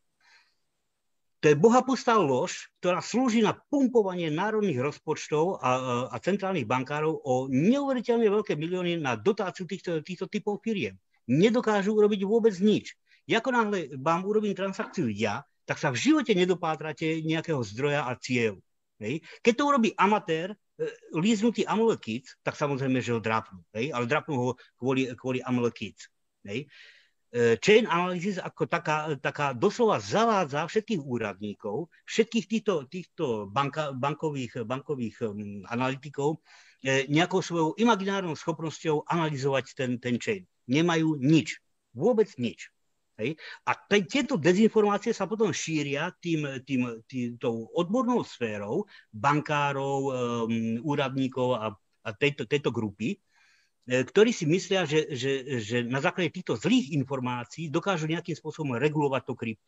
To je bohapustá lož, ktorá slúži na pumpovanie národných rozpočtov a, a centrálnych bankárov o neuveriteľne veľké milióny na dotáciu týchto, týchto typov firiem. Nedokážu urobiť vôbec nič. Ako náhle vám urobím transakciu ja, tak sa v živote nedopátrate nejakého zdroja a cieľ. Hej. Keď to urobí amatér, líznutý Amulet Kids, tak samozrejme, že ho drápnú. Hej. Ale drápnú ho kvôli, kvôli Amulet Kids. Hej. Chain Analysis ako taká, taká doslova zavádza všetkých úradníkov, všetkých týchto, týchto banka, bankových, bankových um, analytikov e, nejakou svojou imaginárnou schopnosťou analyzovať ten, ten chain. Nemajú nič. Vôbec nič. Hej? A te, tieto dezinformácie sa potom šíria tým, tým, tým, tou odbornou sférou bankárov, um, úradníkov a, a tejto, tejto grupy, ktorí si myslia, že, že, že na základe týchto zlých informácií dokážu nejakým spôsobom regulovať to krypto.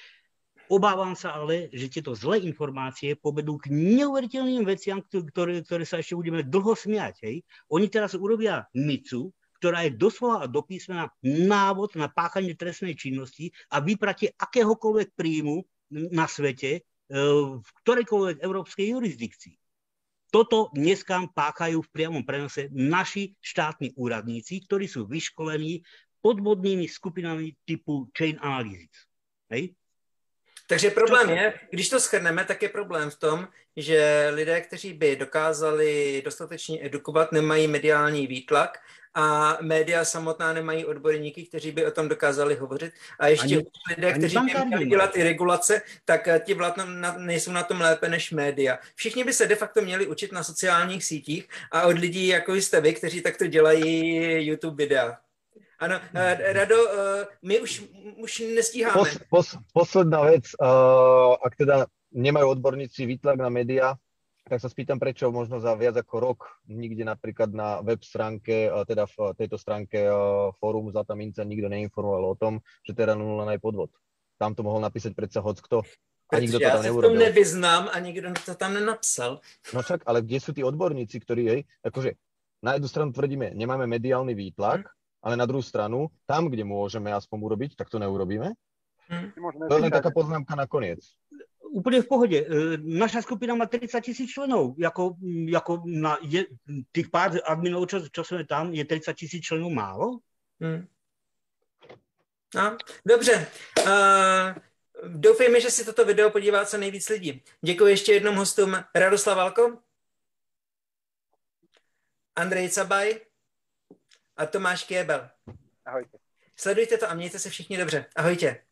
Obávam sa ale, že tieto zlé informácie povedú k neuveriteľným veciam, ktoré, ktoré sa ešte budeme dlho smiať. Hej. Oni teraz urobia micu, ktorá je doslova a do písmena návod na páchanie trestnej činnosti a vypratie akéhokoľvek príjmu na svete v ktorejkoľvek európskej jurisdikcii. Toto dneska páchajú v priamom prenose naši štátni úradníci, ktorí sú vyškolení podvodnými skupinami typu Chain Analysis. Hej? Takže problém je, když to shrneme, tak je problém v tom, že lidé, kteří by dokázali dostatečně edukovat, nemají mediální výtlak a média samotná nemají odborníky, kteří by o tom dokázali hovořit. A ještě ani, lidé, kteří by měli dělat ty regulace, tak ti na, nejsou na tom lépe než média. Všichni by se de facto měli učit na sociálních sítích a od lidí, jako jste vy, kteří takto dělají YouTube videa. Áno, Rado, my už, už nestíháme. Pos, pos, posledná vec, uh, ak teda nemajú odborníci výtlak na médiá, tak sa spýtam, prečo možno za viac ako rok nikde napríklad na web stránke, teda v tejto stránke uh, fórum Zlatá minca nikto neinformoval o tom, že Terra Nula je podvod. Tam to mohol napísať predsa hockto. A nikto to tam neurobil. Ja sa v tom nevyznám a nikto to tam nenapsal. No však, ale kde sú tí odborníci, ktorí, hej, akože na jednu stranu tvrdíme, nemáme mediálny výtlak, hmm. ale na druhú stranu, tam, kde môžeme aspoň urobiť, tak to neurobíme. Hmm. To je len taká poznámka na koniec. Úplne v pohode. Naša skupina má tridsať tisíc členov. Jako, jako na je, tých pár adminov, čo, čo sme tam, je tridsať tisíc členov málo? Hmm. No, dobře. Uh, doufejme, že si toto video podívá co nejvíc lidí. Děkuji ještě jednou hostům Radoslav Valko, Andrej Cabaj a Tomáš Kiebel. Ahojte. Sledujte to a mějte se všichni dobře. Ahojte.